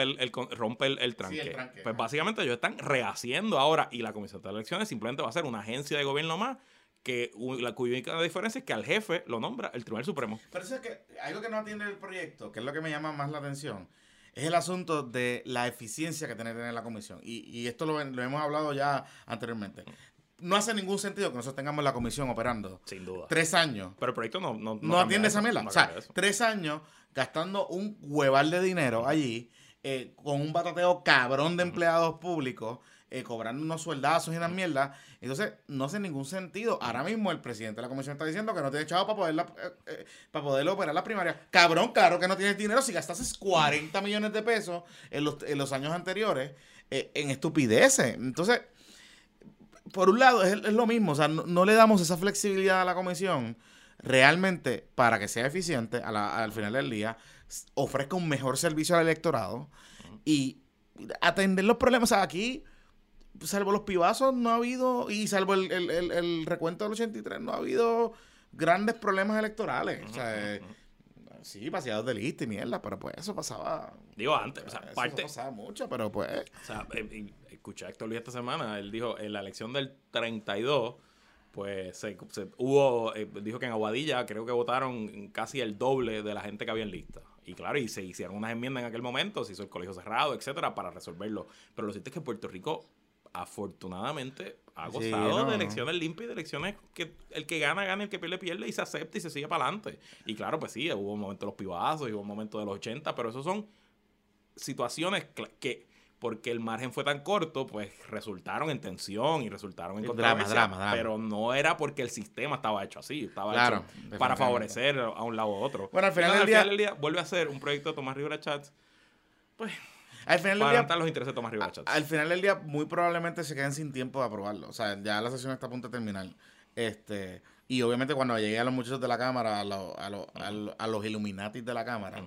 el tranque. el tranque, Pues ajá. básicamente ellos están rehaciendo ahora y la Comisión Estatal de Elecciones simplemente va a ser una agencia de gobierno más cuya única diferencia es que al jefe lo nombra el Tribunal Supremo. Pero eso es que algo que no atiende el proyecto, que es lo que me llama más la atención, es el asunto de la eficiencia que tiene que tener la comisión. Y esto lo hemos hablado ya anteriormente. No hace ningún sentido que nosotros tengamos la comisión operando Sin duda. 3 años. Pero el proyecto no No cambia atiende eso, esa mierda. no O sea, cambia eso. 3 años gastando un hueval de dinero allí, con un batateo cabrón de empleados públicos, cobrando unos sueldazos y unas mierdas. Entonces, no hace ningún sentido. Ahora mismo el presidente de la comisión está diciendo que no tiene chavo para poder operar la primaria. Cabrón, claro que no tienes dinero si gastases 40 millones de pesos en los años anteriores en estupideces. Entonces, por un lado, es lo mismo. O sea, no le damos esa flexibilidad a la comisión realmente para que sea eficiente al final del día, ofrezca un mejor servicio al electorado y atender los problemas. O sea, aquí, salvo los pibazos, no ha habido, y salvo el recuento del 83, no ha habido grandes problemas electorales. O sea, sí, paseados de lista y mierda, pero pues eso pasaba. Digo, antes, o sea, Eso parte... pasaba mucho, pero pues. O sea, escuché a Héctor Luis esta semana, él dijo, en la elección del 32, pues dijo que en Aguadilla creo que votaron casi el doble de la gente que había en lista. Y claro, y se hicieron unas enmiendas en aquel momento, se hizo el colegio cerrado, etcétera, para resolverlo. Pero lo cierto es que Puerto Rico, afortunadamente, ha Sí, gozado no. de elecciones limpias y de elecciones que el que gana, el que pierde, pierde, y se acepta y se sigue para adelante. Y claro, pues sí, hubo un momento de los pibazos y hubo un momento de los 80, pero esos son situaciones que, porque el margen fue tan corto, pues resultaron en tensión y resultaron en Sí, controversia. drama. Pero no era porque el sistema estaba hecho así, estaba Claro, hecho para definitivamente. favorecer a un lado u otro. Bueno, al final Entonces, del día- vuelve a ser un proyecto de Tomás Rivera Chats, pues, Al final del para día, adelantar los intereses de Tomás Rivera Chats. al final del día, muy probablemente se queden sin tiempo de aprobarlo. O sea, ya la sesión está a punto de terminar. Y obviamente cuando llegue a los muchachos de la Cámara, a los Illuminatis de la Cámara,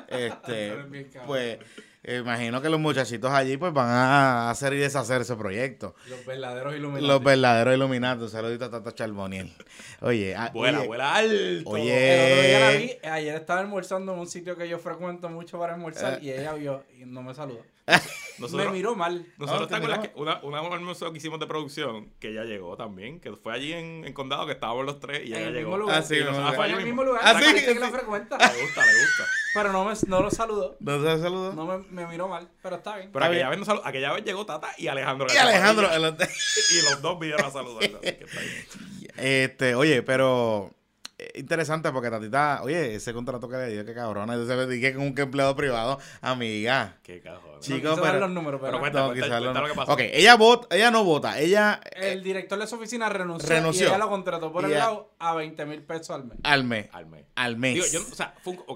pues imagino que los muchachitos allí pues van a hacer y deshacer ese proyecto. Los verdaderos iluminados. Los verdaderos Illuminatis. Saludito a Tata Charboniel. Oye, Vuela alto. Oye. El otro día la vi, ayer estaba almorzando en un sitio que yo frecuento mucho para almorzar y ella vio y no me saludó. Nosotros, me miró mal. Nosotros, ¿te ¿te acuerdas miró? que una almuerzo que hicimos de producción, que ella llegó también, que fue allí en Condado, que estábamos los tres y En ella el llegó. mismo lugar. Ah, sí, Y en el nosotros mismo fue En allí el mismo. mismo lugar. Ah, la sí, gente que sí. lo frecuenta. Le gusta. Pero no lo saludó. ¿No se saludó? No me miró mal, pero está bien. Pero Está aquella vez llegó Tata y Alejandro. Y Alejandro. Y los dos vinieron a saludarlo. Así que está bien. Oye, pero interesante porque Tatita, oye, ese contrato que le dio, qué cabrona. Entonces dije con un empleado privado, amiga. Qué cajón. No Chico, quiso dar pero- los números, pero Cuenta quizás lo que pasó. Ok, ella no vota, ella el director de su oficina renunció Renunció. y ella lo contrató por Y el ella- lado a 20,000 pesos al mes. al mes. Al mes. Al mes. Digo, o sea, fue un, ok.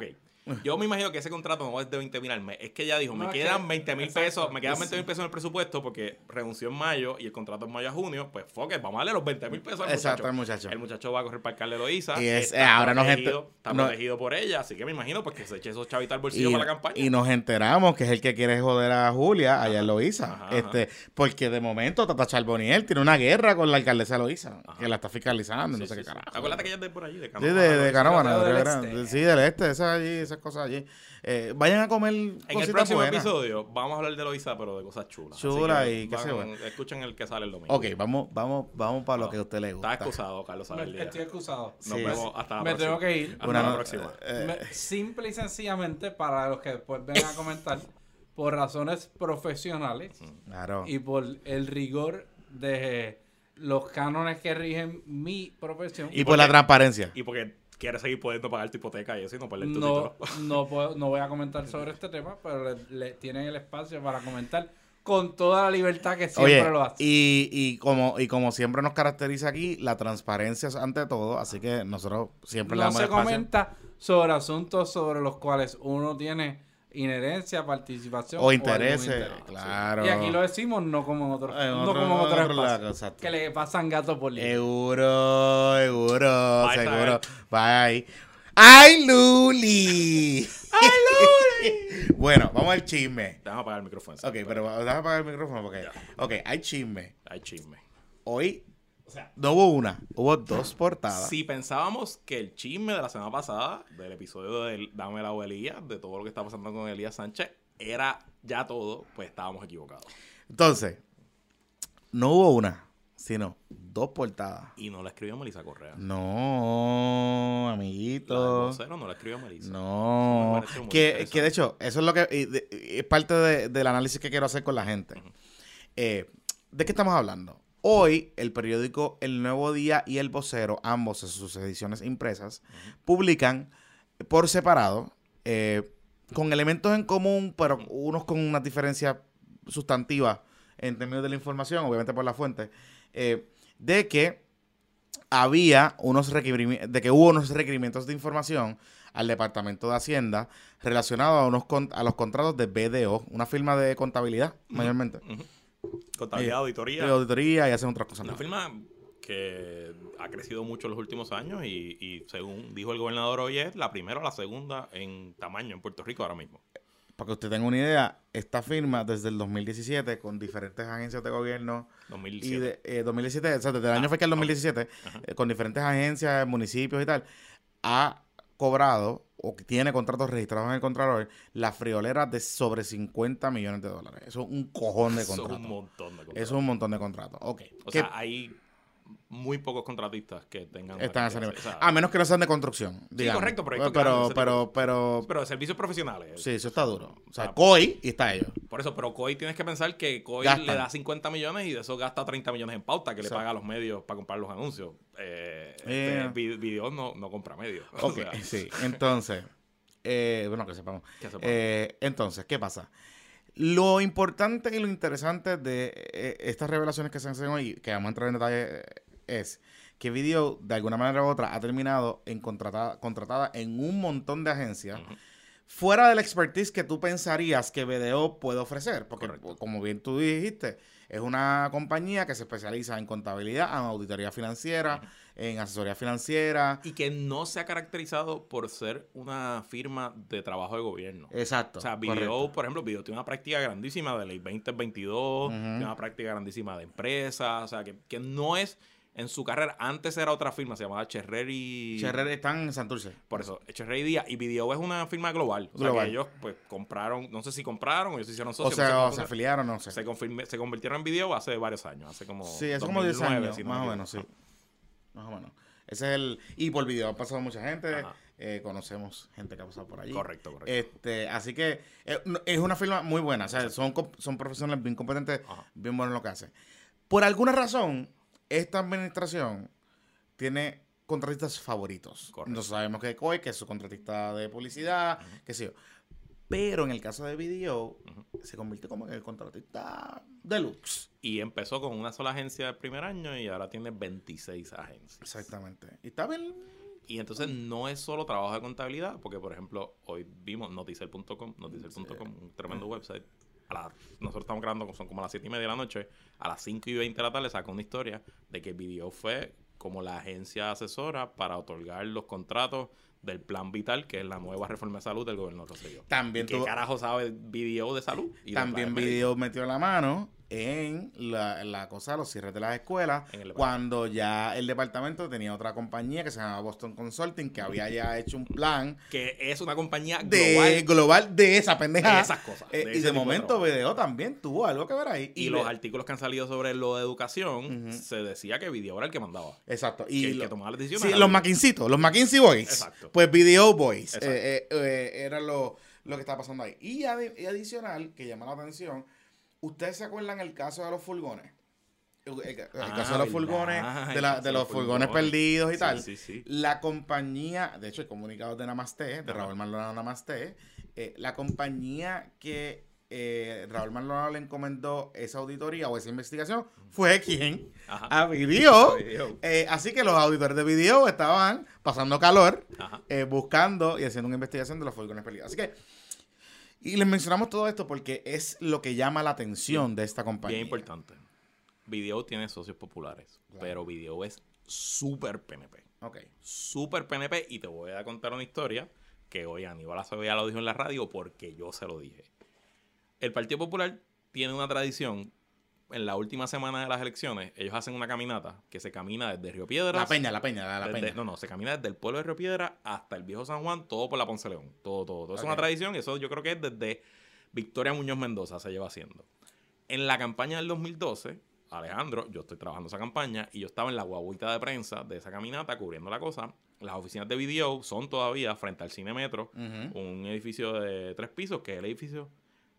Yo me imagino que ese contrato no es de 20,000 al mes. Es que ella dijo, No, me es quedan que- 20,000 exacto. pesos, me quedan 20,000 pesos en el presupuesto porque renunció en mayo y el contrato es mayo a junio. Pues fuck it, vamos a darle los 20,000 pesos al Exacto, al muchacho. muchacho. El muchacho va a correr para alcalde de Loíza. Y es- está ahora nos protegido, está no- protegido por ella. Así que me imagino pues que se eche esos chavitos al bolsillo para la campaña. Y nos enteramos que es el que quiere joder a Julia allá en Loíza. Ajá. Porque de momento Tata Charboniel tiene una guerra con la alcaldesa de Loíza, que la está fiscalizando y no Sí, sé qué sí. carajo. Acuérdate que ella es de por allí, de Sí, Canóvana. de Canóvana, del de- este. sí, del este, esas cosas allí. Vayan a comer En el cositas próximo buenas. episodio vamos a hablar de Loíza, pero de cosas chulas. Así Chulas que y qué sé yo. escuchen el que sale el domingo. Ok, vamos para lo que a usted le gusta. Está excusado, Carlos Sabelía. Estoy excusado. Nos Sí. vemos hasta la Me próxima. tengo que ir. Hasta Una la no- próxima. Simple y sencillamente, para los que después vengan a comentar, por razones profesionales Claro. y por el rigor de los cánones que rigen mi profesión, Y por la transparencia. Y porque quieres seguir pudiendo pagar tu hipoteca y eso y no perder tu no, título. no voy a comentar sobre este tema, pero tienen el espacio para comentar con toda la libertad que siempre Oye, lo hace. y como siempre nos caracteriza aquí, la transparencia es ante todo, así que nosotros siempre le No damos se el espacio. comenta sobre asuntos sobre los cuales uno tiene inherencia, participación O algún intereses, interés. claro. Y aquí lo decimos no como en otros, En no otro- como en otros otro lado, espacios, exacto. que le pasan gato por liebre. Seguro, Bye, seguro. Bye. ¡Ay, Luli! ¡Ay, Luli! Bueno, vamos al chisme. Déjame apagar el micrófono. Ok, pero déjame apagar el micrófono porque... Ya. Ok, hay chisme. Hay chisme. Hoy O sea, no hubo una, hubo dos portadas. si pensábamos que el chisme de la semana pasada, del episodio de Dame la Abuelía, de todo lo que está pasando con Elías Sánchez, era ya todo, pues estábamos equivocados. Entonces, no hubo una, sino dos portadas. Y no la escribió Melissa Correa. No, La del amiguito. vocero no la escribió Melissa. No. Me pareció muy Que interesante. de hecho, eso es lo que es parte del análisis que quiero hacer con la gente. ¿De qué estamos hablando? Hoy, el periódico El Nuevo Día y El Vocero, ambos en sus ediciones impresas, publican por separado, con elementos en común, pero unos con una diferencia sustantiva en términos de la información, obviamente por la fuente, de que había de que hubo unos requerimientos de información al Departamento de Hacienda relacionados a los contratos de BDO, una firma de contabilidad, mayormente. Contabilidad, auditoría. De auditoría y hacen otras cosas Una más. firma que ha crecido mucho en los últimos años y según dijo el gobernador hoy es la primera o la segunda en tamaño en Puerto Rico ahora mismo. Para que usted tenga una idea, esta firma desde el 2017 con diferentes agencias de gobierno 2017. y de 2017, o sea, desde el año fue que el 2017, con diferentes agencias, municipios y tal, ha cobrado o que tiene contratos registrados en el Contralor la friolera de sobre 50 millones de dólares. Eso es un cojón de Eso es contratos. un montón de contratos. Eso es un montón de contratos. Ok. O ¿Qué sea, hay muy pocos contratistas que tengan una están a ese cantidad nivel? así. O sea, A menos que no sean de construcción, digamos. correcto, proyectos pero, grandes, ese pero, pero de servicios profesionales. sí, eso está duro. O sea, Ah, COI y está ello. Por eso, pero COI tienes que pensar que COI Gastan. le da 50 millones y de eso gasta 30 millones en pauta que le Exacto. paga a los medios para comprar los anuncios. Video no compra medios. O Ok, sea, sí. Entonces, bueno, que sepamos. Que sepamos. Entonces, ¿qué pasa? Lo importante y lo interesante de estas revelaciones que se hacen hoy, que vamos a entrar en detalle, es que Video, de alguna manera u otra, ha terminado contratada en un montón de agencias, fuera del expertise que tú pensarías que BDO puede ofrecer. Porque, Correcto. como bien tú dijiste, es una compañía que se especializa en contabilidad, en auditoría financiera, en asesoría financiera. Y que no se ha caracterizado por ser una firma de trabajo de gobierno. Exacto. O sea, correcto. Video, por ejemplo, Video tiene una práctica grandísima de ley 2022, tiene una práctica grandísima de empresas, o sea, que no es en su carrera. Antes era otra firma, se llamaba Cherrer y... Cherrer están en Santurce. Por eso, Cherrer y Díaz. Y Video es una firma global. O sea, Global. que ellos, pues, compraron, no sé si compraron o ellos se hicieron O socios. sea, no o sé se cómo afiliaron, no sé. se convirtieron en Video hace varios años, hace como Sí, hace como 10 2009, años, si no más me o menos, sí. equivoco. Más o menos. Ese es el... Y por Video ha pasado mucha gente. Ajá. Conocemos gente que ha pasado por allí. Correcto, correcto. Así que es una firma muy buena. O sea, son profesionales bien competentes, Ajá. bien buenos en lo que hacen. Por alguna razón, esta administración tiene contratistas favoritos. Correcto. Entonces sabemos que COI, que es su contratista de publicidad, qué sé yo. Pero en el caso de Video, se convierte como en el contratista deluxe. Y empezó con una sola agencia el primer año y ahora tiene 26 agencias. Exactamente. Y está bien. Y entonces no es solo trabajo de contabilidad, porque por ejemplo, hoy vimos Noticel.com, un tremendo website. Nosotros estamos grabando, son como las 7:30 de la noche, a las 5:20 de la tarde sacó una historia de que BDO fue como la agencia asesora para otorgar los contratos del Plan Vital, que es la nueva reforma de salud del gobierno Rosselló. También ¿Qué carajo sabe BDO de salud? Y también BDO metió la mano en la cosa de los cierres de las escuelas, cuando ya el departamento tenía otra compañía que se llamaba Boston Consulting, que había ya hecho un plan que es una compañía global de esa pendejada, de esas cosas, y de momento BDO también tuvo algo que ver ahí, y los artículos que han salido sobre lo de educación se decía que BDO era el que mandaba, exacto, y que tomaba las decisiones. Sí, los McKinsey Boys, exacto. Pues BDO Boys era lo que estaba pasando ahí. Y adicional, que llama la atención, ¿ustedes se acuerdan el caso de los furgones? El caso de los furgones, de los furgones perdidos y tal. Sí. La compañía, de hecho, el comunicado de Namaste, de Raúl Maldonado Namaste, la compañía que Raúl Maldonado le encomendó esa auditoría o esa investigación fue quien a BDO. Así que los auditores de BDO estaban pasando calor, buscando y haciendo una investigación de los furgones perdidos. Así que, y les mencionamos todo esto porque es lo que llama la atención de esta compañía. Bien importante. BDO tiene socios populares, pero BDO es súper PNP. Súper PNP, y te voy a contar una historia que hoy Aníbal Acevedo ya lo dijo en la radio porque yo se lo dije. El Partido Popular tiene una tradición. En la última semana de las elecciones, ellos hacen una caminata que se camina desde Río Piedras. La Peña. No, se camina desde el pueblo de Río Piedras hasta el Viejo San Juan, todo por la Ponce León. Todo. Es una tradición, y eso yo creo que es desde Victoria Muñoz Mendoza se lleva haciendo. En la campaña del 2012, Alejandro, yo estoy trabajando esa campaña y yo estaba en la guaguita de prensa de esa caminata cubriendo la cosa. Las oficinas de BDO son todavía frente al Cine Metro, un edificio de 3 pisos, que es el edificio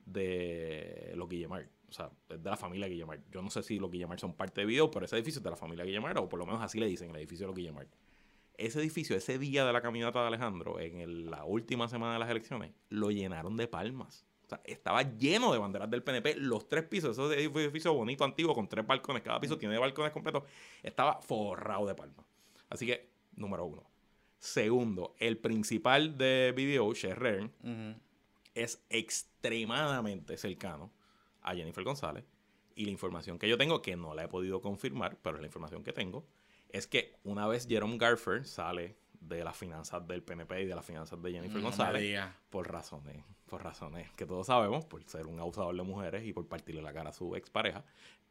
de los Guillemard. O sea, es de la familia Guillemard. Yo no sé si los Guillemard son parte de BDO, pero ese edificio es de la familia Guillemard, o por lo menos así le dicen, el edificio de los Guillemard. Ese edificio, ese día de la caminata de Alejandro, la última semana de las elecciones, lo llenaron de palmas. O sea, estaba lleno de banderas del PNP, los 3 pisos. Eso es un edificio bonito, antiguo, con 3 balcones. Cada piso tiene balcones completos. Estaba forrado de palmas. Así que, número 1. Segundo, el principal de BDO, Sherrer, es extremadamente cercano a Jennifer González, y la información que yo tengo, que no la he podido confirmar, pero es la información que tengo, es que una vez Jerome Garfer sale de las finanzas del PNP y de las finanzas de Jennifer González, por razones que todos sabemos, por ser un abusador de mujeres y por partirle la cara a su expareja,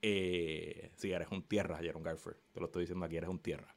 si eres un tierra, Jerome Garfer, te lo estoy diciendo aquí, eres un tierra.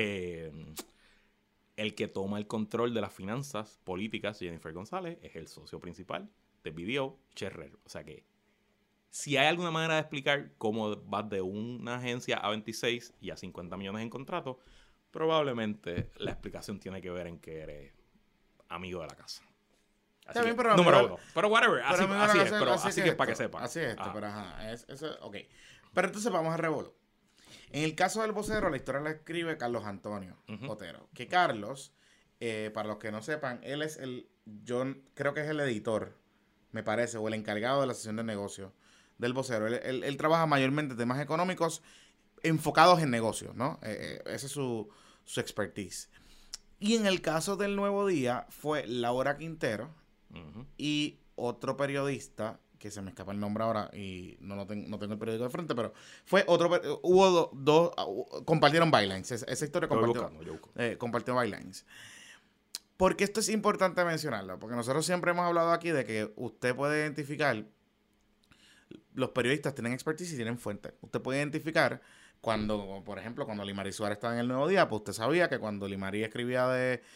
El que toma el control de las finanzas políticas, Jennifer González, es el socio principal de BDO, Sherrer. O sea que, si hay alguna manera de explicar cómo vas de una agencia a 26 y a 50 millones en contrato, probablemente la explicación tiene que ver en que eres amigo de la casa. Así que, pero número 1. Pero whatever, así que es para que sepan. Así es pero ok. Pero entonces vamos a revolver. En el caso del vocero, la historia la escribe Carlos Antonio Otero. Que Carlos, para los que no sepan, él es yo creo que es el editor, me parece, o el encargado de la sesión de negocios del vocero. Él trabaja mayormente temas económicos enfocados en negocios, ¿no? Esa es su expertise. Y en el caso del Nuevo Día fue Laura Quintero y otro periodista, que se me escapa el nombre ahora y no tengo el periódico de frente, pero fue otro, hubo dos, compartieron bylines. Esa historia compartió bylines. Porque esto es importante mencionarlo, porque nosotros siempre hemos hablado aquí de que usted puede identificar, los periodistas tienen expertise y tienen fuente. Usted puede identificar cuando, por ejemplo, cuando Limarí Suárez estaba en el Nuevo Día, pues usted sabía que cuando Limarí escribía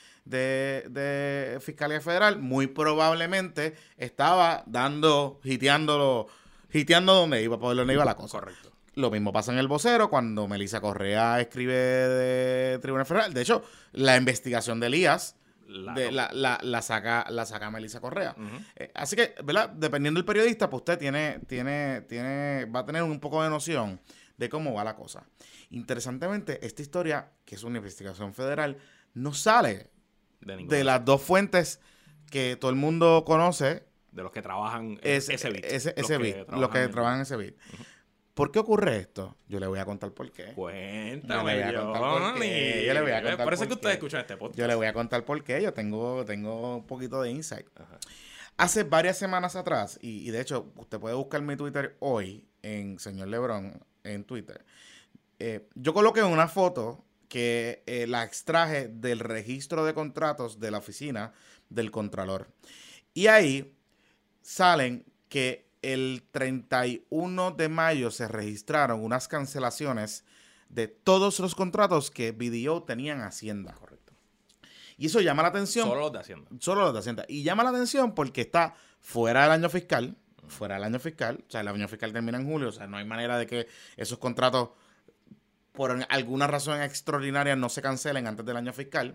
de Fiscalía Federal, muy probablemente estaba hiteando donde iba la cosa. Correcto. Lo mismo pasa en El Vocero cuando Melissa Correa escribe de Tribunal Federal. De hecho, la investigación de Elías la saca Melissa Correa. Así que, ¿verdad? Dependiendo del periodista, pues usted va a tener un poco de noción de cómo va la cosa. Interesantemente, esta historia, que es una investigación federal, no sale de las dos fuentes que todo el mundo conoce. De los que trabajan los que trabajan en ese bit. ¿Por qué ocurre esto? Yo le voy a contar por qué. Cuéntame, Yo le voy a contar por qué. Yo le voy a contar Parece por que ustedes qué. escuchan este podcast. Yo le voy a contar por qué. Yo tengo un poquito de insight. Ajá. Hace varias semanas atrás, y de hecho, usted puede buscar mi Twitter hoy en Señor Lebron en Twitter. Yo coloqué una foto que la extraje del registro de contratos de la oficina del Contralor. Y ahí salen que el 31 de mayo se registraron unas cancelaciones de todos los contratos que BDO tenía en Hacienda. Correcto. Y eso llama la atención. Solo los de Hacienda. Solo los de Hacienda. Y llama la atención porque está fuera del año fiscal. Fuera del año fiscal. O sea, el año fiscal termina en julio. O sea, no hay manera de que esos contratos, por alguna razón extraordinaria, no se cancelen antes del año fiscal.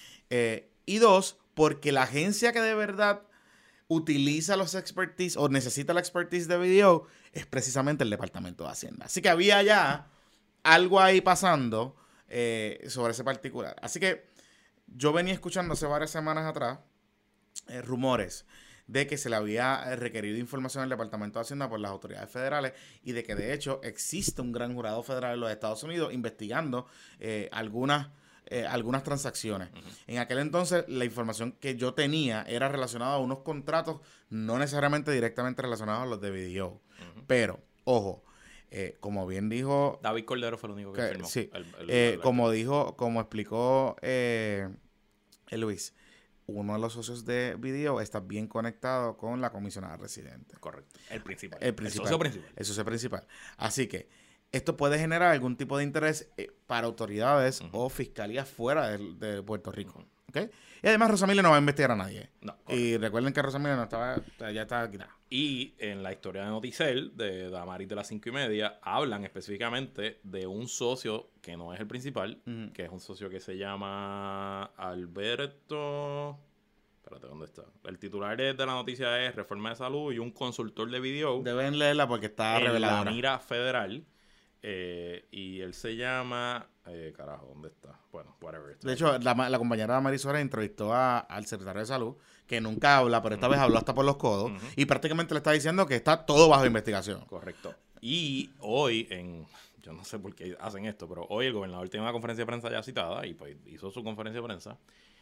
Y dos, porque la agencia que de verdad utiliza los expertise o necesita la expertise de BDO es precisamente el Departamento de Hacienda. Así que había ya algo ahí pasando sobre ese particular. Así que yo venía escuchando hace varias semanas atrás rumores de que se le había requerido información al Departamento de Hacienda por las autoridades federales y de que de hecho existe un gran jurado federal en los Estados Unidos investigando algunas transacciones. Uh-huh. En aquel entonces la información que yo tenía era relacionada a unos contratos no necesariamente directamente relacionados a los de BDO. Uh-huh. Pero, ojo, como bien dijo... David Cordero fue el único que firmó. Sí, como explicó Luis, uno de los socios de BDO está bien conectado con la comisionada residente. Correcto. El principal. El socio principal. El socio principal. Así que esto puede generar algún tipo de interés para autoridades o fiscalías fuera de Puerto Rico. ¿Okay? Y además Rosamile no va a investigar a nadie. No, y recuerden que Rosamile ya estaba quitada. Y en la historia de Noticel, de Damaris de las 5:30, hablan específicamente de un socio que no es el principal, que es un socio que se llama Alberto... Espérate, ¿dónde está? El titular de la noticia es Reforma de Salud y un consultor de BDO. Deben leerla porque está reveladora. En la mira federal. Y él se llama... carajo, ¿dónde está? Bueno, whatever. De hecho, la compañera Maris Suárez entrevistó al secretario de Salud, que nunca habla, pero esta vez habló hasta por los codos, y prácticamente le está diciendo que está todo bajo investigación. Correcto. Y hoy, yo no sé por qué hacen esto, pero hoy el gobernador tiene una conferencia de prensa ya citada, y pues hizo su conferencia de prensa,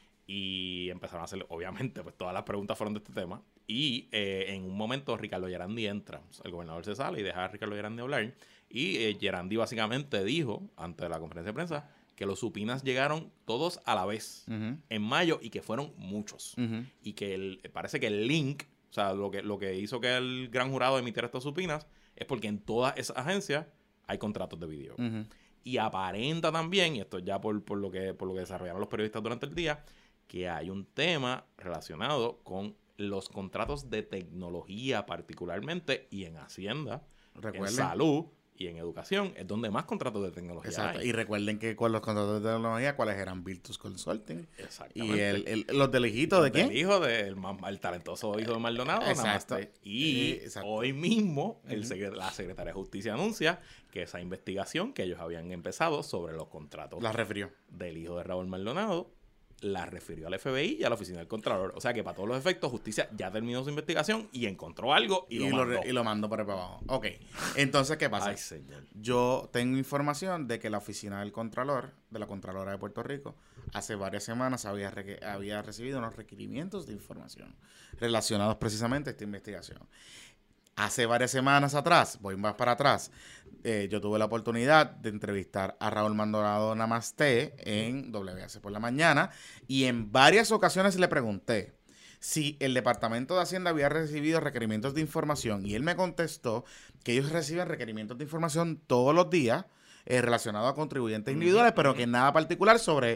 y empezaron a hacer, obviamente, pues todas las preguntas fueron de este tema, y en un momento Ricardo Gerandi entra. El gobernador se sale y deja a Ricardo Gerandi hablar, y Gerandi básicamente dijo, ante la conferencia de prensa, que los supinas llegaron todos a la vez en mayo y que fueron muchos. Y que parece que el link, o sea, lo que hizo que el gran jurado emitiera estas supinas es porque en todas esas agencias hay contratos de video. Y aparenta también, y esto ya por lo que desarrollaron los periodistas durante el día, que hay un tema relacionado con los contratos de tecnología particularmente y en Hacienda, en salud y en educación es donde más contratos de tecnología Exacto. hay. Y recuerden que con los contratos de tecnología, ¿cuáles eran? Virtus Consulting. Exactamente. Y los del hijito de quién? El hijo del talentoso hijo de Maldonado. Exacto. Exacto. Hoy mismo la Secretaría de Justicia anuncia que esa investigación que ellos habían empezado sobre los contratos la refirió del hijo de Raúl Maldonado la refirió al FBI y a la oficina del Contralor. O sea que para todos los efectos, Justicia ya terminó su investigación y encontró algo y lo mandó para abajo. Ok. Entonces, ¿qué pasa? Ay, señor. Yo tengo información de que la oficina del Contralor, de la Contralora de Puerto Rico, hace varias semanas había recibido unos requerimientos de información relacionados precisamente a esta investigación. Hace varias semanas atrás, voy más para atrás, yo tuve la oportunidad de entrevistar a Raúl Maldonado Namaste en WS por la mañana y en varias ocasiones le pregunté si el Departamento de Hacienda había recibido requerimientos de información y él me contestó que ellos reciben requerimientos de información todos los días relacionados a contribuyentes individuales, pero que nada particular sobre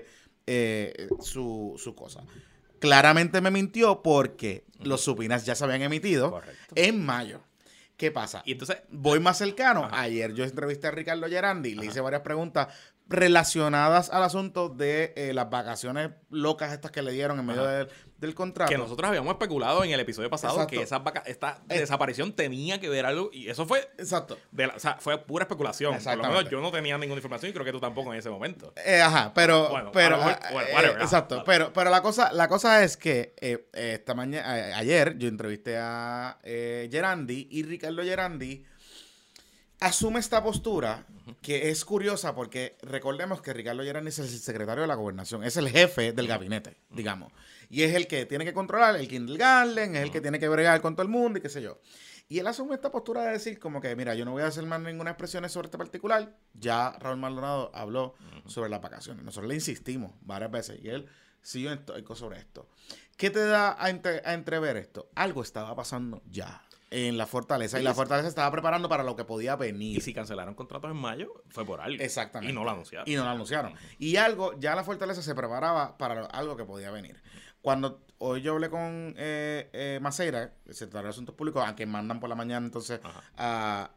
su cosa. Claramente me mintió porque los supinas ya se habían emitido en mayo. ¿Qué pasa? Y entonces voy más cercano. Ayer yo entrevisté a Ricardo Gerandi, le hice varias preguntas relacionadas al asunto de las vacaciones locas estas que le dieron en medio del contrato. Que nosotros habíamos especulado en el episodio pasado que esta desaparición tenía que ver algo y eso fue o sea, fue pura especulación. Por lo menos yo no tenía ninguna información y creo que tú tampoco en ese momento. Exacto. Pero la cosa es que ayer yo entrevisté a Gerandi y Ricardo Gerandi asume esta postura que es curiosa porque recordemos que Ricardo Yerani es el secretario de la gobernación, es el jefe del gabinete, digamos. Y es el que tiene que controlar el kindergarten, es el que tiene que bregar con todo el mundo y qué sé yo. Y él asume esta postura de decir como que, mira, yo no voy a hacer más ninguna expresión sobre este particular. Ya Raúl Maldonado habló sobre las vacaciones. Nosotros le insistimos varias veces y él siguió estoico sobre esto. ¿Qué te da a entrever esto? Algo estaba pasando ya en la Fortaleza. Y la Fortaleza estaba preparando para lo que podía venir. Y si cancelaron contratos en mayo, fue por algo. Exactamente. Y no lo anunciaron. Y no lo anunciaron. Y algo, ya la Fortaleza se preparaba para algo que podía venir. Cuando hoy yo hablé con Maceira, el secretario de Asuntos Públicos, a quien mandan por la mañana entonces a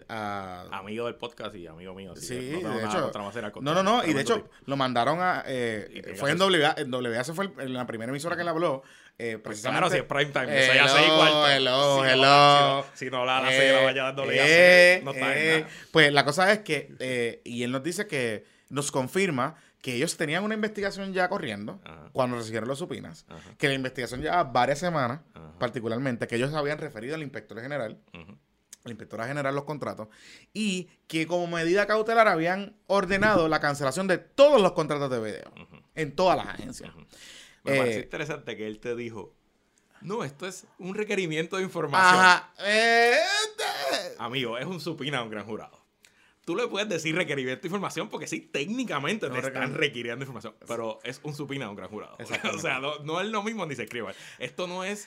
amigo del podcast y amigo mío. Sí, no tengo de nada hecho. contra Maceira, No. Y de hecho, lo mandaron a. Fue en WA. En WA se fue en la primera emisora que le habló. Precisamente. Claro, si es prime time. Eso ya 6:15. Hello. Si no habla a las 6 de la mañana, no está en nada. Pues la cosa es que. Y él nos dice que. Nos confirma que ellos tenían una investigación ya corriendo cuando recibieron los supinas. Que la investigación llevaba varias semanas, particularmente, que ellos habían referido al inspector general. La inspectora general los contratos, y que como medida cautelar habían ordenado la cancelación de todos los contratos de video en todas las agencias. Me parece interesante que él te dijo, no, esto es un requerimiento de información. Amigo, es un supina a un gran jurado. Tú le puedes decir requerimiento de información porque sí, técnicamente te están requiriendo información, pero es un supina a un gran jurado. O sea, no es lo mismo ni se escriba. Esto no es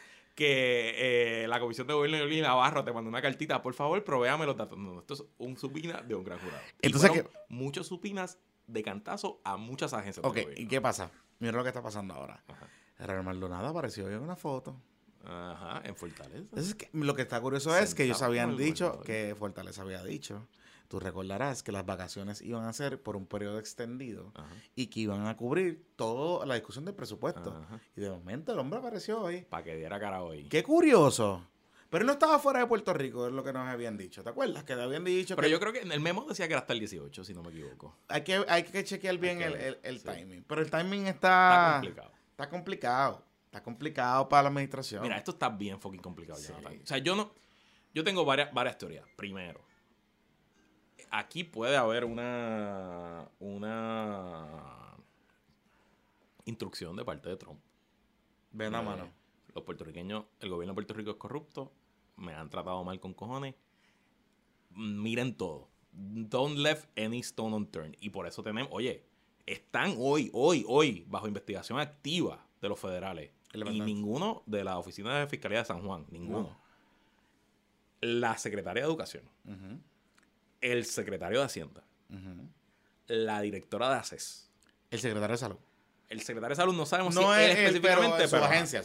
que la Comisión de Gobierno de Yolanda Navarro te mandó una cartita, por favor, provéame los datos. No, esto es un supina de un gran jurado. Entonces, muchos supinas de cantazo a muchas agencias de gobierno. ¿Y qué pasa? Mira lo que está pasando ahora. Raúl Maldonado apareció hoy en una foto. En Fortaleza. Entonces, lo que está curioso es que ellos habían dicho que Fortaleza había dicho. Tú recordarás que las vacaciones iban a ser por un periodo extendido y que iban a cubrir toda la discusión del presupuesto. Y de momento el hombre apareció hoy. Para que diera cara hoy. ¡Qué curioso! Pero él no estaba fuera de Puerto Rico, es lo que nos habían dicho. ¿Te acuerdas? Que le habían dicho. Pero yo creo que en el memo decía que era hasta el 18, si no me equivoco. Hay que chequear bien el timing. Pero el timing está complicado. Está complicado para la administración. Mira, esto está bien fucking complicado, Jonathan. O sea, yo tengo varias teorías. Primero, aquí puede haber una instrucción de parte de Trump. Ven a mano. Los puertorriqueños, el gobierno de Puerto Rico es corrupto, me han tratado mal con cojones. Miren todo. Don't leave any stone unturned. Y por eso tenemos, están hoy bajo investigación activa de los federales. Y ninguno de la Oficina de Fiscalía de San Juan, ninguno. No. La Secretaria de Educación. El secretario de Hacienda, la directora de ACES, el secretario de Salud. El secretario de Salud no sabemos si él específicamente, pero su agencia.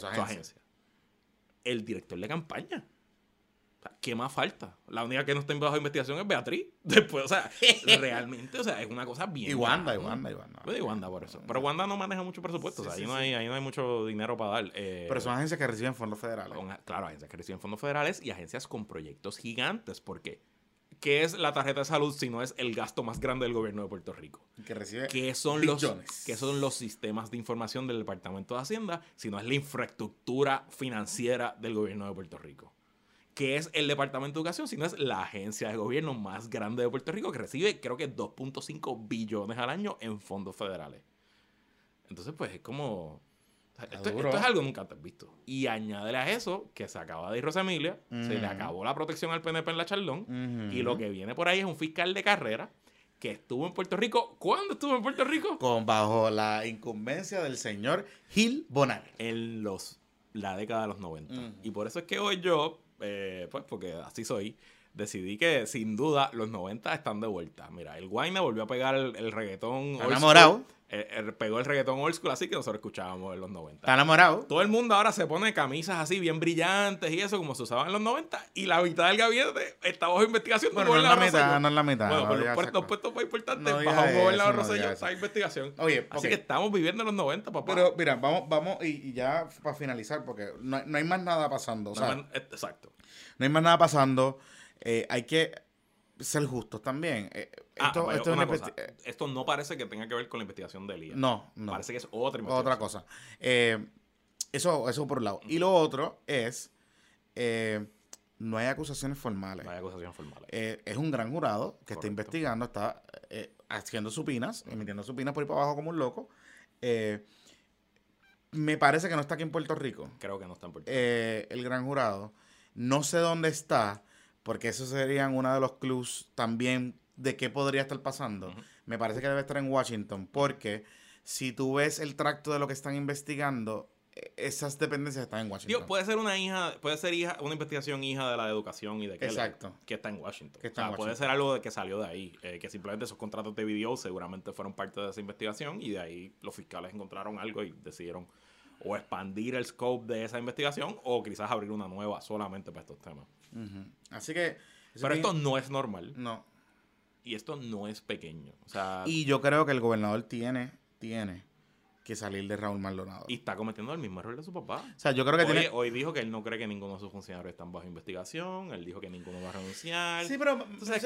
El director de campaña. O sea, ¿qué más falta? La única que no está bajo investigación es Beatriz. Después, o sea, realmente, o sea, es una cosa bien. Y Wanda. Pues y Wanda por eso. Pero Wanda no maneja mucho presupuesto. Sí, o sea, ahí no hay mucho dinero para dar. Pero son agencias que reciben fondos federales. Claro, agencias que reciben fondos federales y agencias con proyectos gigantes. ¿Por qué? ¿Qué es la tarjeta de salud si no es el gasto más grande del gobierno de Puerto Rico? Que recibe ¿Qué son los sistemas de información del Departamento de Hacienda si no es la infraestructura financiera del gobierno de Puerto Rico? ¿Qué es el Departamento de Educación si no es la agencia de gobierno más grande de Puerto Rico que recibe, creo que 2.5 billones al año en fondos federales? Entonces, pues es como... Esto es algo nunca antes visto. Y añádele a eso que se acaba de ir Rosa Emilia, se le acabó la protección al PNP en la Charlón, y lo que viene por ahí es un fiscal de carrera que estuvo en Puerto Rico. ¿Cuándo estuvo en Puerto Rico? Bajo la incumbencia del señor Gil Bonar. En la década de los 90. Y por eso es que hoy yo, pues porque así soy, decidí que sin duda los 90 están de vuelta. Mira, el Guayna volvió a pegar el reggaetón. Enamorado. Pegó el reggaetón old school así que nosotros escuchábamos en los 90. Está enamorado. Todo el mundo ahora se pone camisas así bien brillantes y eso como se usaba en los 90 y la mitad del gabinete está bajo investigación. Bueno, no es la mitad. Bueno, pero los puestos más importantes bajo un gobernador Rosselló está en investigación. Oye, así que estamos viviendo en los 90, papá. Pero mira, vamos y ya para finalizar porque no hay más nada pasando. Exacto. No hay más nada pasando. Hay que ser justos también. Esto no parece que tenga que ver con la investigación de Elías. No. Parece que es otra investigación. Otra cosa. Eso por un lado. Y lo otro es no hay acusaciones formales. No hay acusaciones formales. Es un gran jurado que está Correcto. investigando, está haciendo supinas, emitiendo supinas por ahí para abajo como un loco. Me parece que no está aquí en Puerto Rico. Creo que no está en Puerto Rico. El gran jurado. No sé dónde está, porque eso serían uno de los clues también de qué podría estar pasando. Me parece que debe estar en Washington, porque si tú ves el tracto de lo que están investigando, esas dependencias están en Washington. Digo, puede ser una una investigación hija de la educación y de Keller, Exacto. que está en Washington. Que está en puede Washington. ser algo de que salió de ahí, que simplemente esos contratos de video seguramente fueron parte de esa investigación y de ahí los fiscales encontraron algo y decidieron o expandir el scope de esa investigación o quizás abrir una nueva solamente para estos temas. Así que... Pero esto no es normal No. y esto no es pequeño. O sea, Y yo creo que el gobernador tiene que salir de Raúl Maldonado. y está cometiendo el mismo error de su papá. O sea, yo creo que Hoy dijo que él no cree que ninguno de sus funcionarios están bajo investigación. Él dijo que ninguno va a renunciar. Sí, pero Entonces,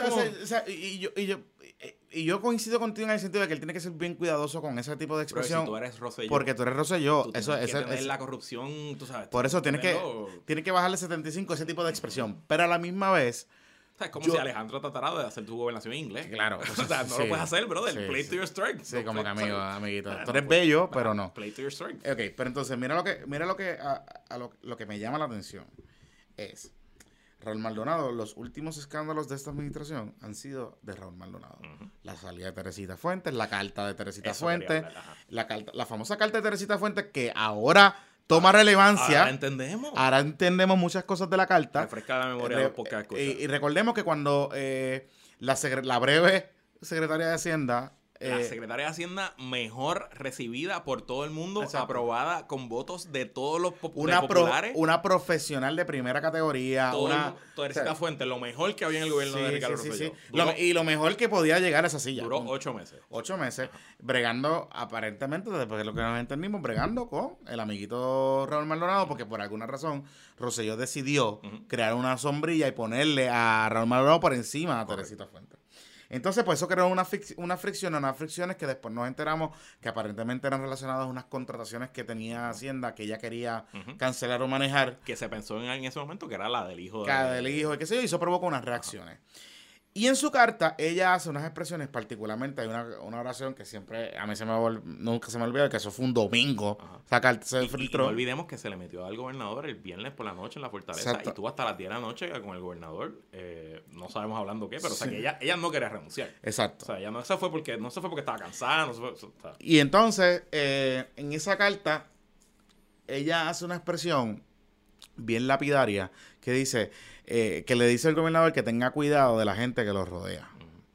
yo coincido contigo en el sentido de que él tiene que ser bien cuidadoso con ese tipo de Pero expresión. si tú eres Rosselló, porque tú eres Rosselló. tú Eso, tienes que eso, tener eso- la corrupción, tú sabes. por eso tienes tenerlo- que bajarle 75 ese tipo de expresión. Pero a la misma vez, O sea, es como yo- si Alejandro tratara de hacer tu gobernación en inglés. Claro. O sea, no Sí, lo puedes hacer, brother. sí, Play sí. to your strengths. sí, No, como que play- amiguito. Ah, Tú no, eres pues, bello, pero no. Play to your strengths. Ok, pero entonces, mira lo que me llama la atención es Raúl Maldonado. Los últimos escándalos de esta administración han sido de Raúl Maldonado. La salida de Teresita Fuentes, la carta de Teresita Eso quería Fuentes, hablar, ajá. la famosa carta de Teresita Fuentes que ahora toma relevancia. Ahora entendemos. Ahora entendemos muchas cosas de la carta. Refresca la memoria de los podcasts que escuchas. Y recordemos que cuando la breve secretaria de Hacienda... La secretaria de Hacienda mejor recibida por todo el mundo, Exacto. aprobada con votos de todos los una, de populares. una profesional de primera categoría. Todo una Teresita o sea, Fuentes, lo mejor que había en el gobierno de Ricardo sí, Rosselló. sí. Duró, Y lo mejor que podía llegar a esa silla. duró 8 meses. 8 meses, bregando, aparentemente, después de lo que nos entendimos, bregando con el amiguito Raúl Maldonado, porque por alguna razón Rosselló decidió crear una sombrilla y ponerle a Raúl Maldonado por encima a Teresita Fuentes. Entonces, pues eso creó unas fricciones que después nos enteramos que aparentemente eran relacionadas a unas contrataciones que tenía Hacienda que ella quería cancelar o manejar. Que se pensó en ese momento que era la del hijo de... Cada del hijo, y qué sé yo, y eso provoca unas reacciones. Y en su carta, ella hace unas expresiones, particularmente hay una oración que siempre, a mí nunca se me olvida, que eso fue un domingo. Esa carta se Y filtró. no olvidemos que se le metió al gobernador el viernes por la noche en la fortaleza. Exacto. Y tuvo hasta las 10 de la noche con el gobernador. No sabemos hablando qué, pero o sea Sí. que ella no quería renunciar. Exacto. O sea, ella no se fue porque estaba cansada. No se fue, o sea, Y entonces, en esa carta, ella hace una expresión bien lapidaria que dice, que le dice al gobernador que tenga cuidado de la gente que lo rodea.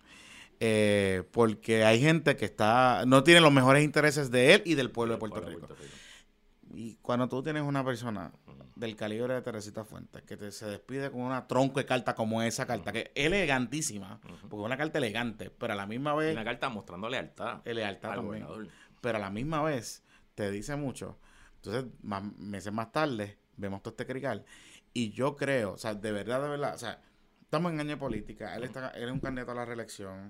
Porque hay gente que no tiene los mejores intereses de él y del pueblo de Puerto Rico. Y cuando tú tienes una persona del calibre de Teresita Fuentes que se despide con una tronco de carta como esa carta, que es elegantísima, porque es una carta elegante, pero a la misma vez... una carta mostrando lealtad. lealtad al también. gobernador. Pero a la misma vez te dice mucho. Entonces, meses más tarde, vemos todo este crical. Y yo creo, o sea, de verdad, o sea, estamos en año de política. Él es un candidato a la reelección.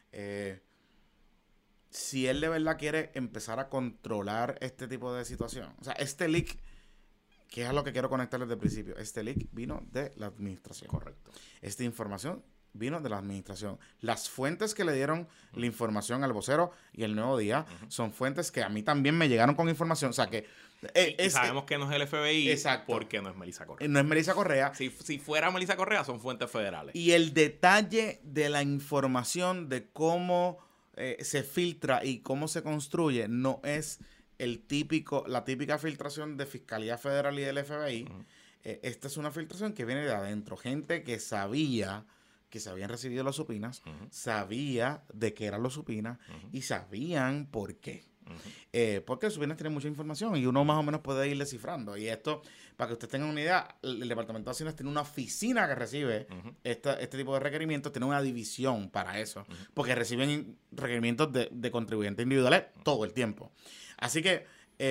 Si él de verdad quiere empezar a controlar este tipo de situación, o sea, este leak, que es a lo que quiero conectar desde el principio, este leak vino de la administración. Correcto. Esta información vino de la administración. Las fuentes que le dieron la información al vocero y el Nuevo Día son fuentes que a mí también me llegaron con información. O sea que... y sabemos que no es el FBI Exacto. porque no es Melissa Correa. No es Melissa Correa. Si fuera Melissa Correa, son fuentes federales. Y el detalle de la información de cómo se filtra y cómo se construye no es la típica filtración de Fiscalía Federal y del FBI. Esta es una filtración que viene de adentro. Gente que sabía que se habían recibido las supinas, sabía de qué eran los supinas y sabían por qué. Porque los supinas tienen mucha información y uno más o menos puede ir descifrando. Y esto, para que ustedes tengan una idea, el Departamento de Hacienda tiene una oficina que recibe este tipo de requerimientos, tiene una división para eso, porque reciben requerimientos de contribuyentes individuales todo el tiempo. Así que,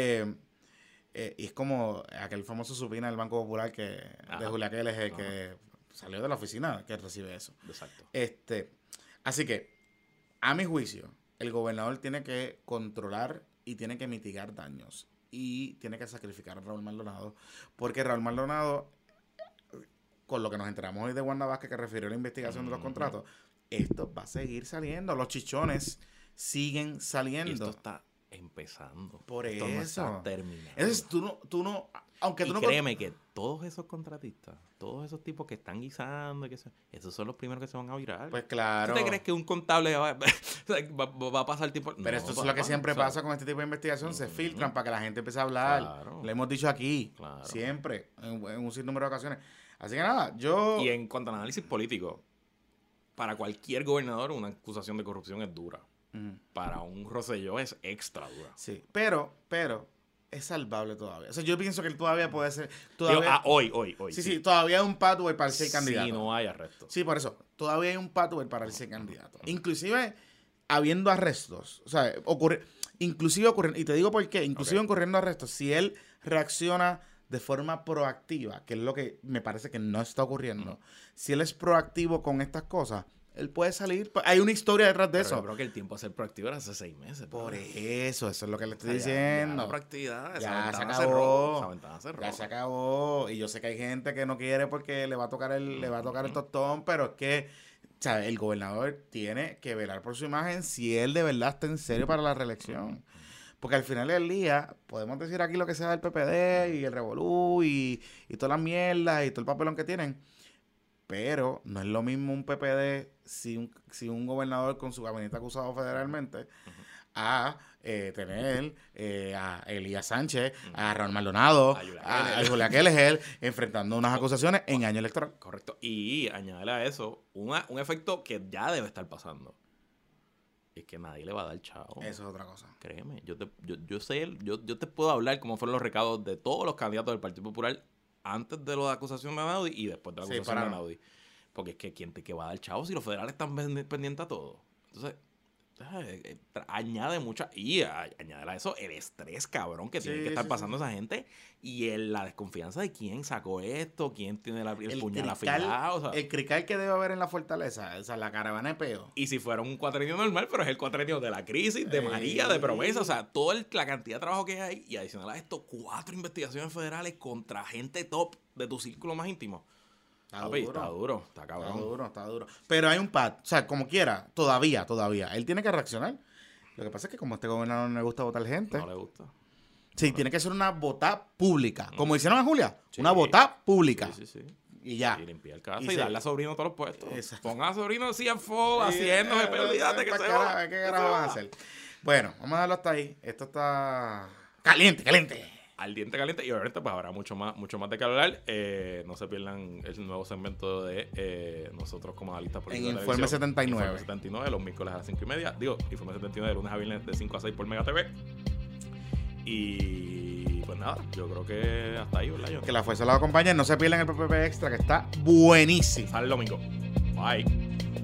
y es como aquel famoso supina del Banco Popular de Julia Keles, que salió de la oficina que recibe eso. Exacto. Así que, a mi juicio, el gobernador tiene que controlar y tiene que mitigar daños. Y tiene que sacrificar a Raúl Maldonado. Porque Raúl Maldonado con lo que nos enteramos hoy de Wanda Vázquez, que refirió a la investigación de los contratos, esto va a seguir saliendo. Los chichones siguen saliendo. Y esto está empezando. Por esto no eso. está terminando. Entonces, tú no, aunque tú y no... créeme que todos esos contratistas, todos esos tipos que están guisando, esos son los primeros que se van a virar. Pues claro. ¿Tú te crees que un contable va a pasar tiempo? Pero esto es lo que siempre pasa con este tipo de investigación. Se filtran para que la gente empiece a hablar. Claro. Le hemos dicho aquí. Claro. Siempre. En un sinnúmero de ocasiones. Así que nada, yo... Y en cuanto al análisis político, para cualquier gobernador una acusación de corrupción es dura. Para un Rosselló es extra dura. Sí, pero es salvable todavía. O sea, yo pienso que él todavía puede ser... Todavía... Hoy. Sí, todavía hay un pathway para el ser candidato. Sí, no hay arresto. Sí, por eso. Todavía hay un pathway para el ser candidato. Inclusive, habiendo arrestos. O sea, inclusive ocurriendo... Y te digo por qué. Inclusive ocurriendo arrestos. Si él reacciona de forma proactiva, que es lo que me parece que no está ocurriendo. Si él es proactivo con estas cosas, él puede salir. Hay una historia detrás de eso. Yo creo que el tiempo a ser proactivo era hace 6 meses. Por eso es lo que le estoy Ya diciendo. la proactividad, Ya esa se ventana acabó. Esa ventana cerró. Ya se acabó. Y yo sé que hay gente que no quiere porque le va a tocar el tostón, pero es que, ¿sabes? El gobernador tiene que velar por su imagen si él de verdad está en serio para la reelección. Porque al final del día, podemos decir aquí lo que sea del PPD y el revolú y todas las mierdas y todo el papelón que tienen. Pero no es lo mismo un PPD si un gobernador con su gabinete acusado federalmente a tener a Elías Sánchez, a Raúl Maldonado, a Julia Keller enfrentando unas acusaciones en año electoral. Correcto. Y añadirle a eso un efecto que ya debe estar pasando. Es que nadie le va a dar chavo. Eso es otra cosa. Créeme, yo te puedo hablar cómo fueron los recados de todos los candidatos del Partido Popular antes de la acusación de Anaudi y después de la acusación de Anaudi. Porque es que ¿quién te va a dar chavo si los federales están pendientes a todo? Entonces, añade mucha... Y añade a eso el estrés, cabrón, que tiene que estar pasando esa gente y la desconfianza de quién sacó esto, quién tiene el puñal afilado. O sea, el crical que debe haber en la fortaleza, o sea, la caravana de peo. Y si fuera un cuatrenio normal, pero es el cuatrenio de la crisis, de María, de promesa, o sea, toda la cantidad de trabajo que hay y adicional a esto, 4 investigaciones federales contra gente top de tu círculo más íntimo. Está duro, está cabrón. Está duro. Pero hay un pad, o sea, como quiera, todavía. Él tiene que reaccionar. Lo que pasa es que como a este gobernador no le gusta votar gente. No le gusta. Sí, tiene que ser una votada pública. Como hicieron a Julia. Sí. Una votada pública. Sí. Y ya. Y limpiar casa y darle a sobrino todos los puestos. Exacto. Ponga a sobrino CFO haciéndose, pero olvídate que se va. ¿Qué carajo van a hacer? Bueno, vamos a dejarlo hasta ahí. Esto está caliente. Al diente caliente y obviamente pues habrá mucho más de que hablar. No se pierdan el nuevo segmento de nosotros como analistas políticos. En Informe 79. Informe 79, los miércoles a las 5:30. Informe 79 de lunes a viernes de 5 a 6 por Mega TV. Y pues nada, yo creo que hasta ahí, ¿verdad? Que la fuerza los acompañe. No se pierdan el PPP Extra, que está buenísimo. Sale el domingo. Bye.